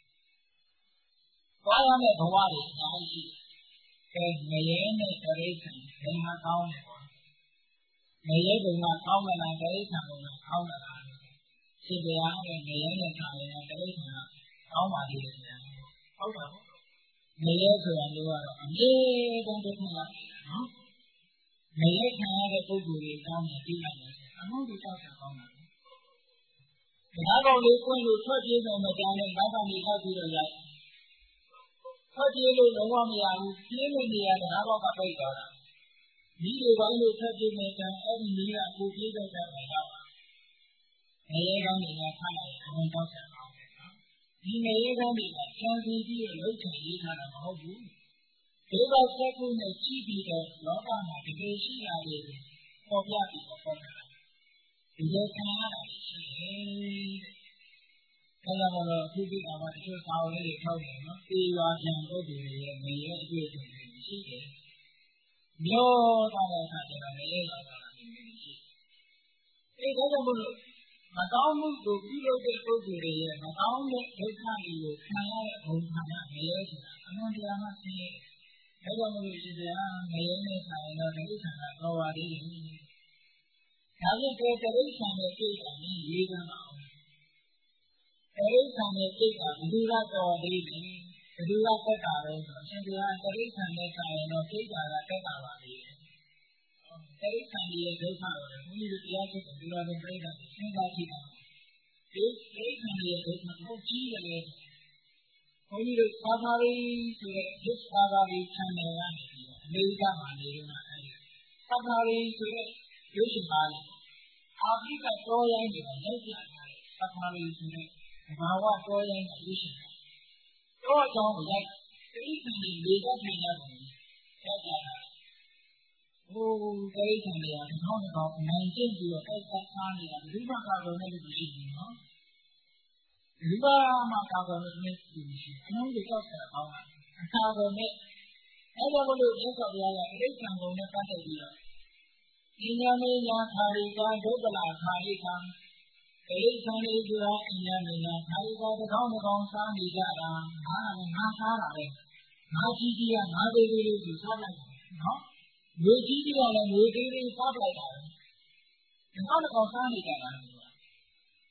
ဘာရမယ့်ဘဝတွေအများကြီးရှိတယ်ငရဲနဲ့တရိစ္ဆာန်ဘယ်မှာကောင်းလဲပေါ့ငရဲဘုံကကောင်းမလားတရိစ္ဆာန်ဘုံကကောင်းမလားရှင်ဘုရားနဲ့ငရဲနဲ့ထားရင်တရိစ္ဆာန်ကကောင်းပါသေးတယ်ဗျာဟုတ်ပါဘူးငရဲဆိုတာမျိုးကတော့အမြဲတမ်းတစ်ခုလားနော်ငရဲခံရတဲ့ပုဂ္ဂိုလ်တွေကောင်းတယ်ပြီးလိုက်တယ်အမှုတွေတောက်တာကောင်းတာဒါကောင်လေးကွင်းလို့ထွက်ပြေးတယ်မကြမ်းနဲ့နောက်ကနေထောက်ပြီးတော့ရိုက်ထွက်ပြေးလို့လုံးဝမရဘူးပြင်းနေနေရတဲ့အားဘောက်ကပိတ်သွားတာဒီလိုပိုင်းလို့ထွက်ပြေးနေတယ်အဲ့ဒီကြီးကကိုပြေးတဲ့တဲ့ပဲတော့ငရဲကောင်းတွေကဖတ်လိုက်အမှန်တောက်တာကောင်းတယ်နော်ဒီငရဲကောင်းတွေကကျန်စီပြီးတော့လုံးချင်ရေးထားတာမဟုတ်ဘူးဒီကဆက်ခုနဲ့ကြည့်ပြီးတော့လောကမှာတကယ်ရှိတာတွေပေါ်ပြပြီးတော့ပေါ်တာဒီလိုခံရတာရှိတယ်အဲဒါကတော့အခုဒီကမှာတချို့စာအုပ်လေးတွေထောက်တယ်နော်။ဒီရွာပြန်ပုဂ္ဂိုလ်တွေရဲ့ငရဲအတွေ့အကြုံတွေရှိတယ်။မျိုးသွားတဲ့အခါကျတော့ငရဲရောက်တာလည်းရှိတယ်။အဲဒါကြောင့်မို့လို့မကောင်းမှုကိုပြုလုပ်တဲ့ပုဂ္ဂိုလ်တွေရဲ့မကောင်းတဲ့ဒုက္ခတွေကိုခံရတဲ့ဘုံခံရငရဲဆိုတာအမှန်တရားမှသိရဲ့။ဒါကြောင့်မို့လို့ရှင်ဗျာငရဲနဲ့ဆိုင်တော့တိဋ္ဌာန်ကတော့ပါသေးတယ်။ဒါကြောင့်ဒီတိဋ္ဌာန်ရဲ့သိတာနဲ့ရေးကြပါဦး။တိဋ္ဌာန်ရဲ့သိတာဘယ်သူကတော့သေးတယ်ဘယ်သူကတက်တာလဲဆိုတော့ရှင်ဗျာတိဋ္ဌာန်နဲ့ဆိုင်တော့သိတာကတက်တာပါသေးတယ်။တိဋ္ဌာန်ရဲ့ဒုက္ခကိုလည်းဘုရားတရားထုတ်တယ်ဒီလိုပဲပြိဋ္ဌာန်စဉ်းစားကြည့်တာ။ဒီတိဋ္ဌာန်ရဲ့ဒုက္ခကိုကြီးတယ်လေ။ဘုန်းကြီးတို့သာသာလေးဆိုတဲ့ဒုက္ခသာလေး channel ကနေပြီးတော့အမေရိကမှာနေတော့အဲဒီသာသာလေးဆိုတဲ့ရုပ်ရှင်ပါလေအာဖရိကတော့ရိုင်းနေတာရောက်ကြတယ်သာသာလေးဆိုတဲ့ဘာဝတော့ရိုင်းတဲ့ရုပ်ရှင်တော့ကြောင်းရိုက်တိဋ္ဌာန်ကြီးလေကထိုင်ရတယ်ရောက်ကြတာဟိုတိဋ္ဌာန်ကြီးကတစ်ခေါက်တစ်ခေါက်နိုင်ကျင့်ပြီးတော့တိုက်ဆိုင်ထားနေတာဘုရားကတော့လည်းမရှိဘူးနော်ဒီဘာမှကာကွယ်လို့မရှိဘူးအလုံးတွေကြောက်တာကောင်းတာအခါကုန်နဲ့အဲ့ဒါကိုလို့မြတ်စွာဘုရားကတိဋ္ဌာန်ကုန်နဲ့ပတ်သက်ပြီးတော့ဉာဏ်မေညာခါရိကဒုက္ခလာခါရိကတိဋ္ဌာန်လေးဆိုတာဉာဏ်မေညာခါရိကတစ်ခေါက်တစ်ခေါက်စားနေကြတာငါကလည်းငါစားတာပဲငါကြီးကြီးကငါသေးသေးလေးကိုစားလိုက်တယ်နော်ငွေကြီးကြီးကလည်းငွေသေးသေးစားလိုက်တာပဲတစ်ခေါက်တစ်ခေါက်စားနေကြတာ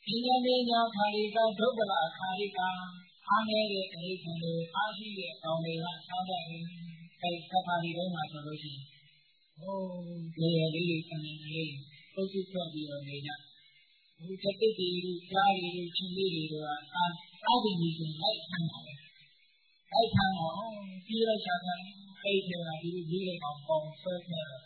ဒီဉာဏ်ပညာခါရိကဒုက္ခလာခါရိကအားနေတဲ့အိဋ္ဌံတွေအားရှိတဲ့အကောင်တွေကစားတတ်တယ်။အဲသက္ကာရီတိုင်းမှာဆိုလို့ရှိရင်ဟိုဒီရလေးတွေခဏလေးပုတ်စုထွက်ပြီးတော့နေကြ။ဒီတတိတိကြားရီချင်းလေးတွေကအာအာဒီကြီးဆိုလိုက်ခံတာပဲ။လိုက်ခံတော့ပြီးတော့ရှာတယ်အိတ်တွေကဒီလိုကြီးလိုက်အောင်ပေါင်းဆွဲခဲ့တယ်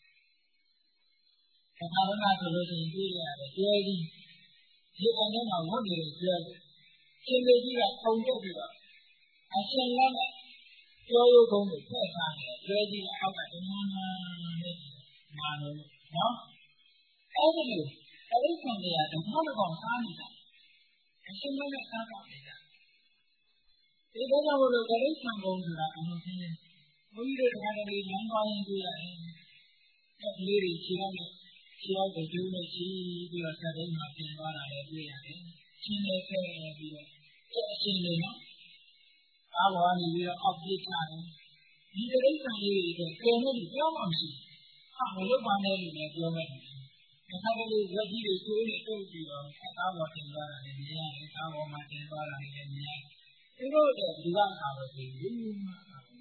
။ဒါကမှဆိုလို့ရှိရင်ပြီးရတယ်ကျွဲကြီးဒီကောင်ထဲမှာဝင်နေတဲ့ကျွဲရှင်မေကြီးကပုံပြပြီးတော့အရှင်လည်းနဲ့ပြောရုံကုန်းကိုဖက်ထားတယ်ကျွဲကြီးကအောက်ကတန်းတန်းနဲ့မာလို့နော်အဲ့ဒီလိုအဲ့ဒီဆံတွေကဓမ္မတော်ကောင်စားနေတာအရှင်လည်းနဲ့စားတော့နေတာဒီတော့ကြောင့်လို့ဂရိဆံကုန်းဆိုတာအမှန်ကြီးဘုန်းကြီးတို့တရားတော်ကြီးလမ်းသွားရင်တွေ့ရတယ်အဲ့ဒီလေးတွေခြေထောက်နဲ့ခြေထောက်ကိုကျိုးနဲ့ချီပြီးတော့စက်တိုင်းမှာပြင်သွားတာလည်းတွေ့ရတယ်ချင်းနေခဲ့ပြီးတော့အဲ့အရှင်လေးနော်အားဘောကနေပြီးတော့အောက်ပြေးချတယ်ဒီတိရစ္ဆာန်လေးတွေကကျန်နေပြီးပြောမှမရှိဟာမလုပ်ပါနဲ့လို့လည်းပြောမယ်ဒါကလေးဝက်ကြီးတွေကိုယ်နဲ့တုပ်ပြီးတော့အားဘောတင်သွားတာလည်းမြင်ရတယ်အားဘောမှာတင်သွားတာလည်းမြင်ရတယ်ဒီလိုတဲ့ဒီကအခါပဲဒီဘူးမှာ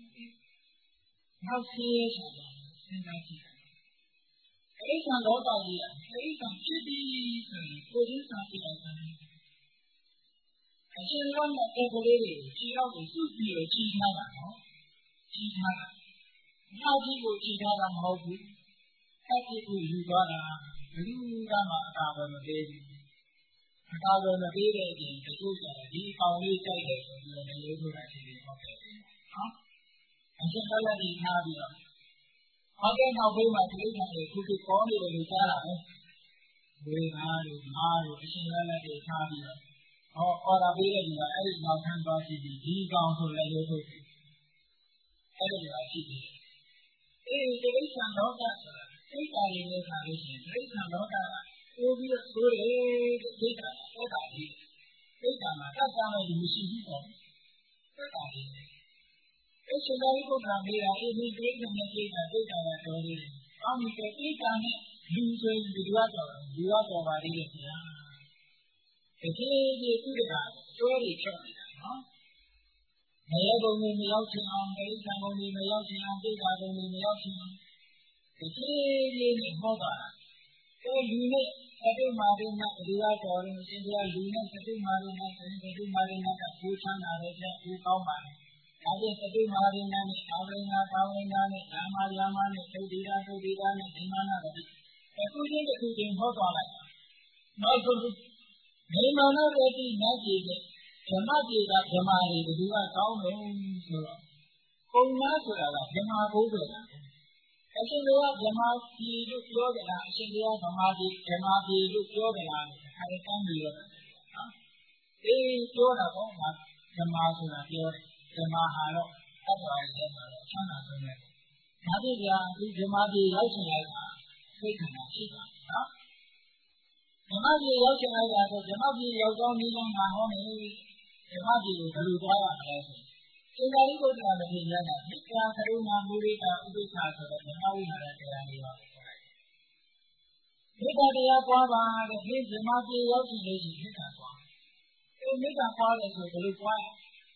နောက်ဆေးဆိုတာစဉ်းစားကြည့်တိရစ္ဆာန်လောကကြီးကတိရစ္ဆာန်ဖြစ်ပြီးဆိုရင်ကိုယ်ချင်းစာကြည့်လိုက်တာအရှင်လောကတဲ့ကလေးတွေခြေထောက်ကိုစုပြီးတော့ခြိထားတာနော်ခြိထားတာညာကြီးကိုခြိထားတာမဟုတ်ဘူးအဲ့ဒီကိုယူသွားတာဘယ်သူကမှအကာအကွယ်မပေးဘူးအကာအကွယ်မပေးတဲ့အချိန်တချို့ကျတော့ဒီအကောင်လေးကြိုက်တယ်ဆိုပြီးတော့လည်းလို့တာရှိတယ်ဟုတ်တယ်နော်အရှင်လောကကြီးထားပြီးတော့ဟောတဲ့နောက်ပိုင်းမှာတိရစ္ဆာန်တွေခုခုပေါ်နေတယ်လို့ကြားတာပဲဝေငါတို့မာတို့အရှင်လောကကြီးထားပြီးတော့ဟောအော်ဒါပေးတဲ့လူကအဲ့ဒီနောက်ထပ်သွားရှိပြီးဒီကောင်ဆိုလည်းလို့ထုတ်တယ်အဲ့ဒီလိုရှိတယ်အေးတိရစ္ဆာန်လောကဆိုတာစိတ်ဓာတ်ရင်းနဲ့ခါလို့ရှိရင်တိရစ္ဆာန်လောကကပိုးပြီးတော့ဆိုးတယ်စိတ်ဓာတ်သက်တာလေးစိတ်ဓာတ်မှာတတ်ကြမယ်လူမရှိဘူးပေါ့သက်တာလေးအဲ့ရှင်သာရိပုတ္တရာမေးတာအေးဒီတိရစ္ဆာန်နဲ့စိတ်ဓာတ်စိတ်ဓာတ်ကတော်သေးတယ်အောင်းဒီစိတ်ဓာတ်နဲ့လူဆိုရင်ဒီလိုတော့လူတော့ပါသေးတယ်ခင်ဗျာဒီဒီသူတကာကျွဲတွေချက်နေတာနော်မရဘုံတွေမရောက်ချင်အောင်တိရစ္ဆာန်ဘုံတွေမရောက်ချင်အောင်တိတ်တာဘုံတွေမရောက်ချင်အောင်ဒီဒီနဲ့ဟောတာအဲလူနဲ့သတိမာရင်းနဲ့ဒီကတော်ရင်ရှင်ပြလူနဲ့သတိမာရင်းနဲ့သတိမာရင်းနဲ့ကိုချမ်းသာတဲ့ကိုကောင်းပါတယ်ဒါပြင်သတိမာရင်းနဲ့အာဝိနာအာဝိနာနဲ့ဓမ္မယာမနဲ့သုတိရာသုတိရာနဲ့ဒီမာနတို့အခုချင်းတစ်ခုချင်းဟောသွားလိုက်နောက်ဆုံးဒီမာနရတိနတ်ကြီးနဲ့ဓမ္မကြီးကဓမ္မတွေဘယ်သူကကောင်းတယ်ဆိုတော့ပုံနာဆိုတာကဓမ္မဘုဒ္ဓတာအရှင်ဘုရားဓမ္မကြီးလို့ပြောကြတာအရှင်ဘုရားဓမ္မကြီးဓမ္မကြီးလို့ပြောကြတာအဲဒီတန်းပြီးတော့နော်အေးပြောတာပေါ့ငါဓမ္မဆိုတာပြောတယ်ဓမ္မဟာတော့အတ္တဝါရဲ့မှာတော့ချမ်းသာဆုံးတယ်ဒါပြပြဒီဓမ္မကြီးရောက်ချင်လိုက်တာသိက္ခာရှိတာနော်ဓမ္မကြီးရောက်ချင်လိုက်တာဆိုဓမ္မကြီးရောက်တော့ဒီလိုမှာဟောနေဓမ္မကြီးကိုဘယ်လိုသွားရမလဲဆိုရှင်သာရိပုတ္တရာမထေရကမိစ္ဆာကရုဏာမုဒိတာဥပိ္ပခာဆိုတဲ့ဓမ္မဝိဟာရတရားလေးပါပဲခေါ်လိုက်မေတ္တာတရားပွားပါတဲ့ဒီဓမ္မကြီးရောက်ချင်လို့ရှိရင်မေတ္တာပွားဒီမေတ္တာပွားတယ်ဆိုဘယ်လိုပွား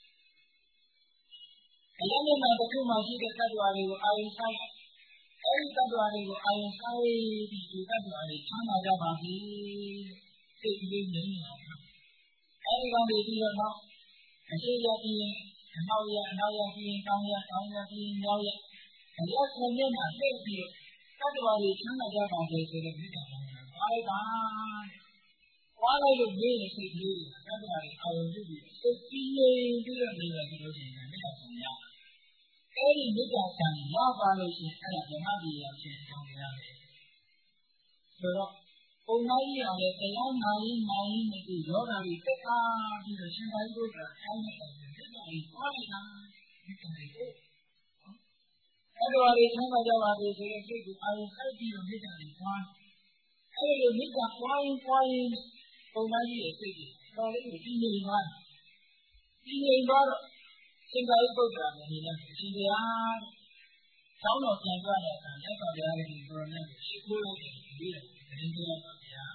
အလင်းမှာတစ်ခုမှရှိတဲ့တ attva တွေကိုအာရုံစိုက်အဲဒီတ attva တွေကိုအာရုံစိုက်ပြီးဒီတ attva တွေချမ်းသာကြပါစေစိတ်ကလေးငြိမ်းနေတာအဲဒီကောင်တွေပြီးတော့နောက်အရှိရပြီးရင်အနောက်ရအနောက်ရပြီးရင်တောင်ရတောင်ရပြီးရင်မြောက်ရအလတ်ဆုံးနဲ့မှာသိပြီးတော့တ attva တွေချမ်းသာကြပါစေဆိုတဲ့မေတ္တာပါအားလိုက်ပါဝါလိုက်လို့နေရင်စိတ်ကလေးတ attva တွေအာရုံပြုပြီးစိတ်ကြီးငြိမ်ပြီးတော့နေရဆိုလို့ရှိရင်မေတ္တာဆောင်ရအဲ့ဒီမေတ္တာဆံရပါလို့ရှိရင်အဲ့ဒါဓမ္မကြီးရောက်ခြင်းဆောင်ရတယ်ဆိုတော့ပုံနာကြီးအောင်လေတရားနာရင်နာရင်မကြည့်ယောဂါကြီးသက်သာပြီးတော့ရှင်သာရိပုတ္တရာဆောင်းနေတာမေတ္တာကြီးပွားနေတာမေတ္တာကြီးကိုအဲ့လိုအရေးချမ်းသာကြပါစေဆိုရင်စိတ်ကိုအာရုံစိုက်ပြီးတော့မေတ္တာကြီးပွားအဲ့လိုမေတ္တာပွားရင်ပွားရင်ပုံနာကြီးရဲ့စိတ်ကြီးတော်လေးကိုကြီးငြိမ်သွားကြီးငြိမ်သွားတော့ရှင်သာရိပုတ္တရာအနေနဲ့ရှင်ဘုရားဆောင်းတော်ပြန်ကြတဲ့အခါလက်တော်တရားတွေဘုရားနဲ့ရှိခိုးလိုက်တယ်ပြီးတယ်တရင်တရားပါဗျာ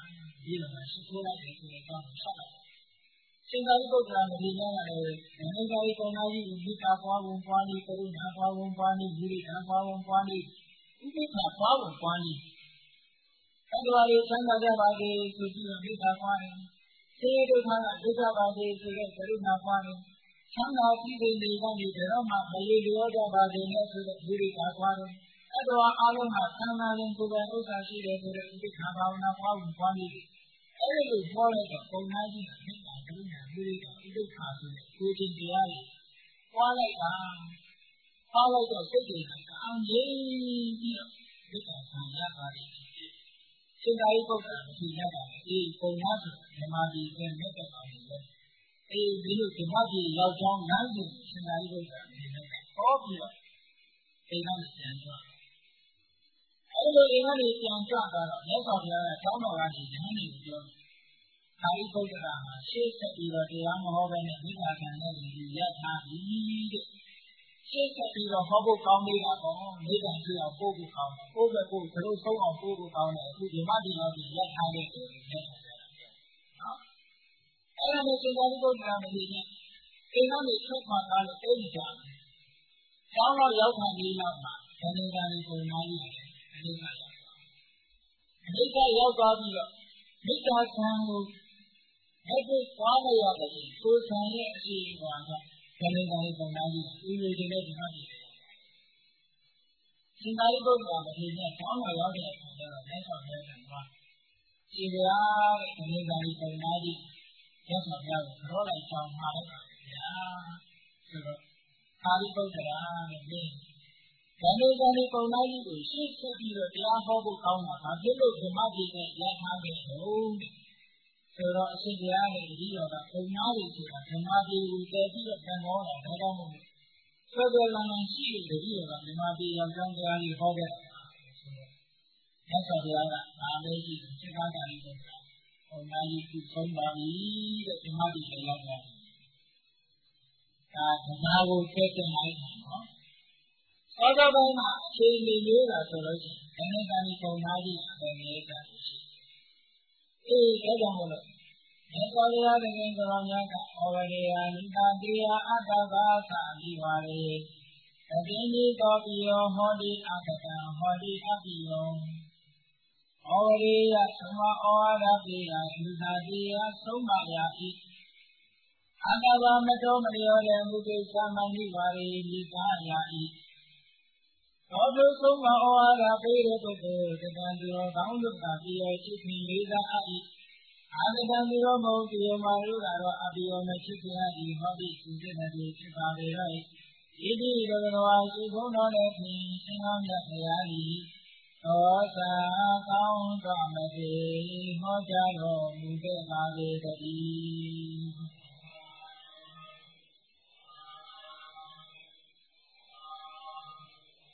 ဒီလိုမှရှိခိုးလိုက်တယ်ဆိုရင်တော့ဆက်လိုက်ရှင်သာရိပုတ္တရာမထေရကလည်းအနိစ္စရိကုဏကြီးကိုမိတာပွားပုံပွားနည်းကရုဏာပွားပုံပွားနည်းဝိရိယပွားပုံပွားနည်းဥပိ္ပခပွားပုံပွားနည်းအဲ့ဒီလိုချမ်းသာကြပါစေဆိုပြီးတော့မိတာပွားတယ်ဆင်းရဲဒုက္ခကဒုက္ခပါစေဆိုတဲ့ကရုဏာပွားတယ်ချမ်းသာပြီးတဲ့နေကနေတော့မှမရေလျောကြပါစေနဲ့ဆိုတဲ့ဝိရိယပွားတယ်အဲ့တော့အားလုံးကသံဃာရင်ကိုယ်ပိုင်ဥစ္စာရှိတယ်ဆိုတဲ့ဥပိ္ပခဘာဝနာပွားပုံပွားနည်းအဲ့ဒီလိုပြောလိုက်တော့ပုံသားကြီးကမိတာကရုဏာဝိရိယဥပိ္ပခဆိုတဲ့ကိုယ်ချင်းတရားတွေပွားလိုက်တာပွားလိုက်တော့စိတ်တွေကအောင်ငြိမ်ပြီးတော့မိတာဆံရပါတယ်ရှင်သာရိပုတ္တရာမထေရကအေးပုံသားဆိုဓမ္မကြီးကမြတ်တဲ့ကောင်တွေပဲအေးဒီလိုဓမ္မကြီးရောက်ကြောင်းလမ်းစဉ်ရှင်သာရိပုတ္တရာမထေရကဟောပြီးတော့အိမ်ကနေပြန်ကြွအဲ့လိုအိမ်ကနေပြန်ကြွသွားတော့မြတ်စွာဘုရားကကျောင်းတော်ကနေဉာဏ်နဲ့ပြောသာရိပုတ္တရာဟာရှေ့ဆက်ပြီးတော့တရားမဟောဘဲနဲ့မိဂါကံနဲ့ဒီရပ်ထားပြီးတဲ့ရှေ့ဆက်ပြီးတော့ဟောဖို့ကောင်းနေတာပေါ့မိဂါကြည့်အောင်ပို့ဖို့ကောင်းတယ်ပို့ပဲပို့ဘလို့ဆုံးအောင်ပို့ဖို့ကောင်းတယ်အခုဒီမဒီတော့ဒီရပ်ထားတဲ့ကိုရပ်ထားတယ်နော်အဲ့ဒါနဲ့ရှင်သာရိပုတ္တရာမထေရအိမ်ကနေထွက်ခွာသွားလို့အိမ်ကြတယ်ကျောင်းတော်ရောက်ခံပြီးတော့မှဇဏေကံကိုနားရတယ်အနိစ္စရောက်သွားအနိစ္စရောက်သွားပြီးတော့မိဂါကံကိုအဲ့ဒီသွားရရတယ်ကိုယ်ဆံရဲ့အရှိန်ပေါ်ကဇဏေကံကိုနားကြည့်ဥရိခြင်းနဲ့ဒီမှာကြည့်တယ်ရှင်သာရိပုတ္တရာမထေရကျောင်းတော်ရောက်တဲ့အခါကျတော့လက်ဆောင်ရတဲ့မှာရှင်ဗျာတဲ့ဇဏေကံကိုနားကြည့်လက်ဆောင်ရကိုကြောလိုက်ကြောင်းမှာလိုက်ပါဗျာဆိုတော့သာရိပုတ္တရာတဲ့ဒီဇဏေကံကိုနားကြည့်ကိုရှေ့ဆက်ပြီးတော့တရားဟောဖို့ကောင်းတာဘာဖြစ်လို့ဓမ္မကြီးနဲ့ရပ်ထားခဲ့လို့ဆိုတော့အရှင်ဘုရားရဲ့တတိယကပုံနာတွေဆိုတာဓမ္မကြီးကိုတည်ပြီးတော့ပြန်ဟောတာဒါကြောင့်မို့ဆွေဆွေလန်းလန်းရှိတဲ့တတိယကဓမ္မကြီးရောက်ကြောင်းတရားကြီးဟောခဲ့တာဆိုတော့မြတ်စွာဘုရားကဒါလေးရှိစိတ်ကားတာလေးကိုပုံနာကြီးကိုဆုံးပါပြီတဲ့ဓမ္မကြီးလည်းရောက်သွားပြီဒါဓမ္မကိုတည်တင်လိုက်တာနော်သောတာပန်မှာအချိန်လေးလေးတာဆိုလို့ရှိရင်ခဏခဏပုံနာကြီးအပေလေးတာရှိအေးဒါကြောင့်မို့လို့မြတ်စွာဘုရားသခင်ကိုယ်တော်များကဩဝရေယနိတာတေယအတ္တဘာသာမိပါရေတတိနိသောပိယောဟောတိအတ္တကံဟောတိအပိယောဩဝရေယသမဩဝါဒပိယနိတာတေယသုံးပါရာဤအတ္တဘာမတော်မလျောတဲ့မူကိစ္စမနိပါရေနိကာယာဤသောတုသုံးပါဩဝါဒပေးတဲ့ပုဂ္ဂိုလ်တကံသူရောကောင်းလို့သာပြီးရချစ်ခင်လေးစားအပ်အာတကံသူရောမဟုတ်ဒီမှာလို့ကတော့အပိယောမချစ်ခင်အပ်ဟောဒီသူတဲ့တဲ့ဖြစ်ပါလေတော့ဣတိဘဂဝါရှိဘုံတော်နဲ့ဖြင့်ရှင်ကောင်းမြတ်တရားဤသောသာကောင်းတော်မပေဟောကြားတော်မူခဲ့ပါလေတည်း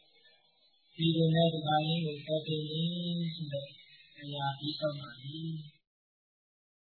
ဒီလိုနဲ့ဒီပါဠိကိုဆက်ပြီးဆိုတော့အရာပြီးဆုံးပါပြီ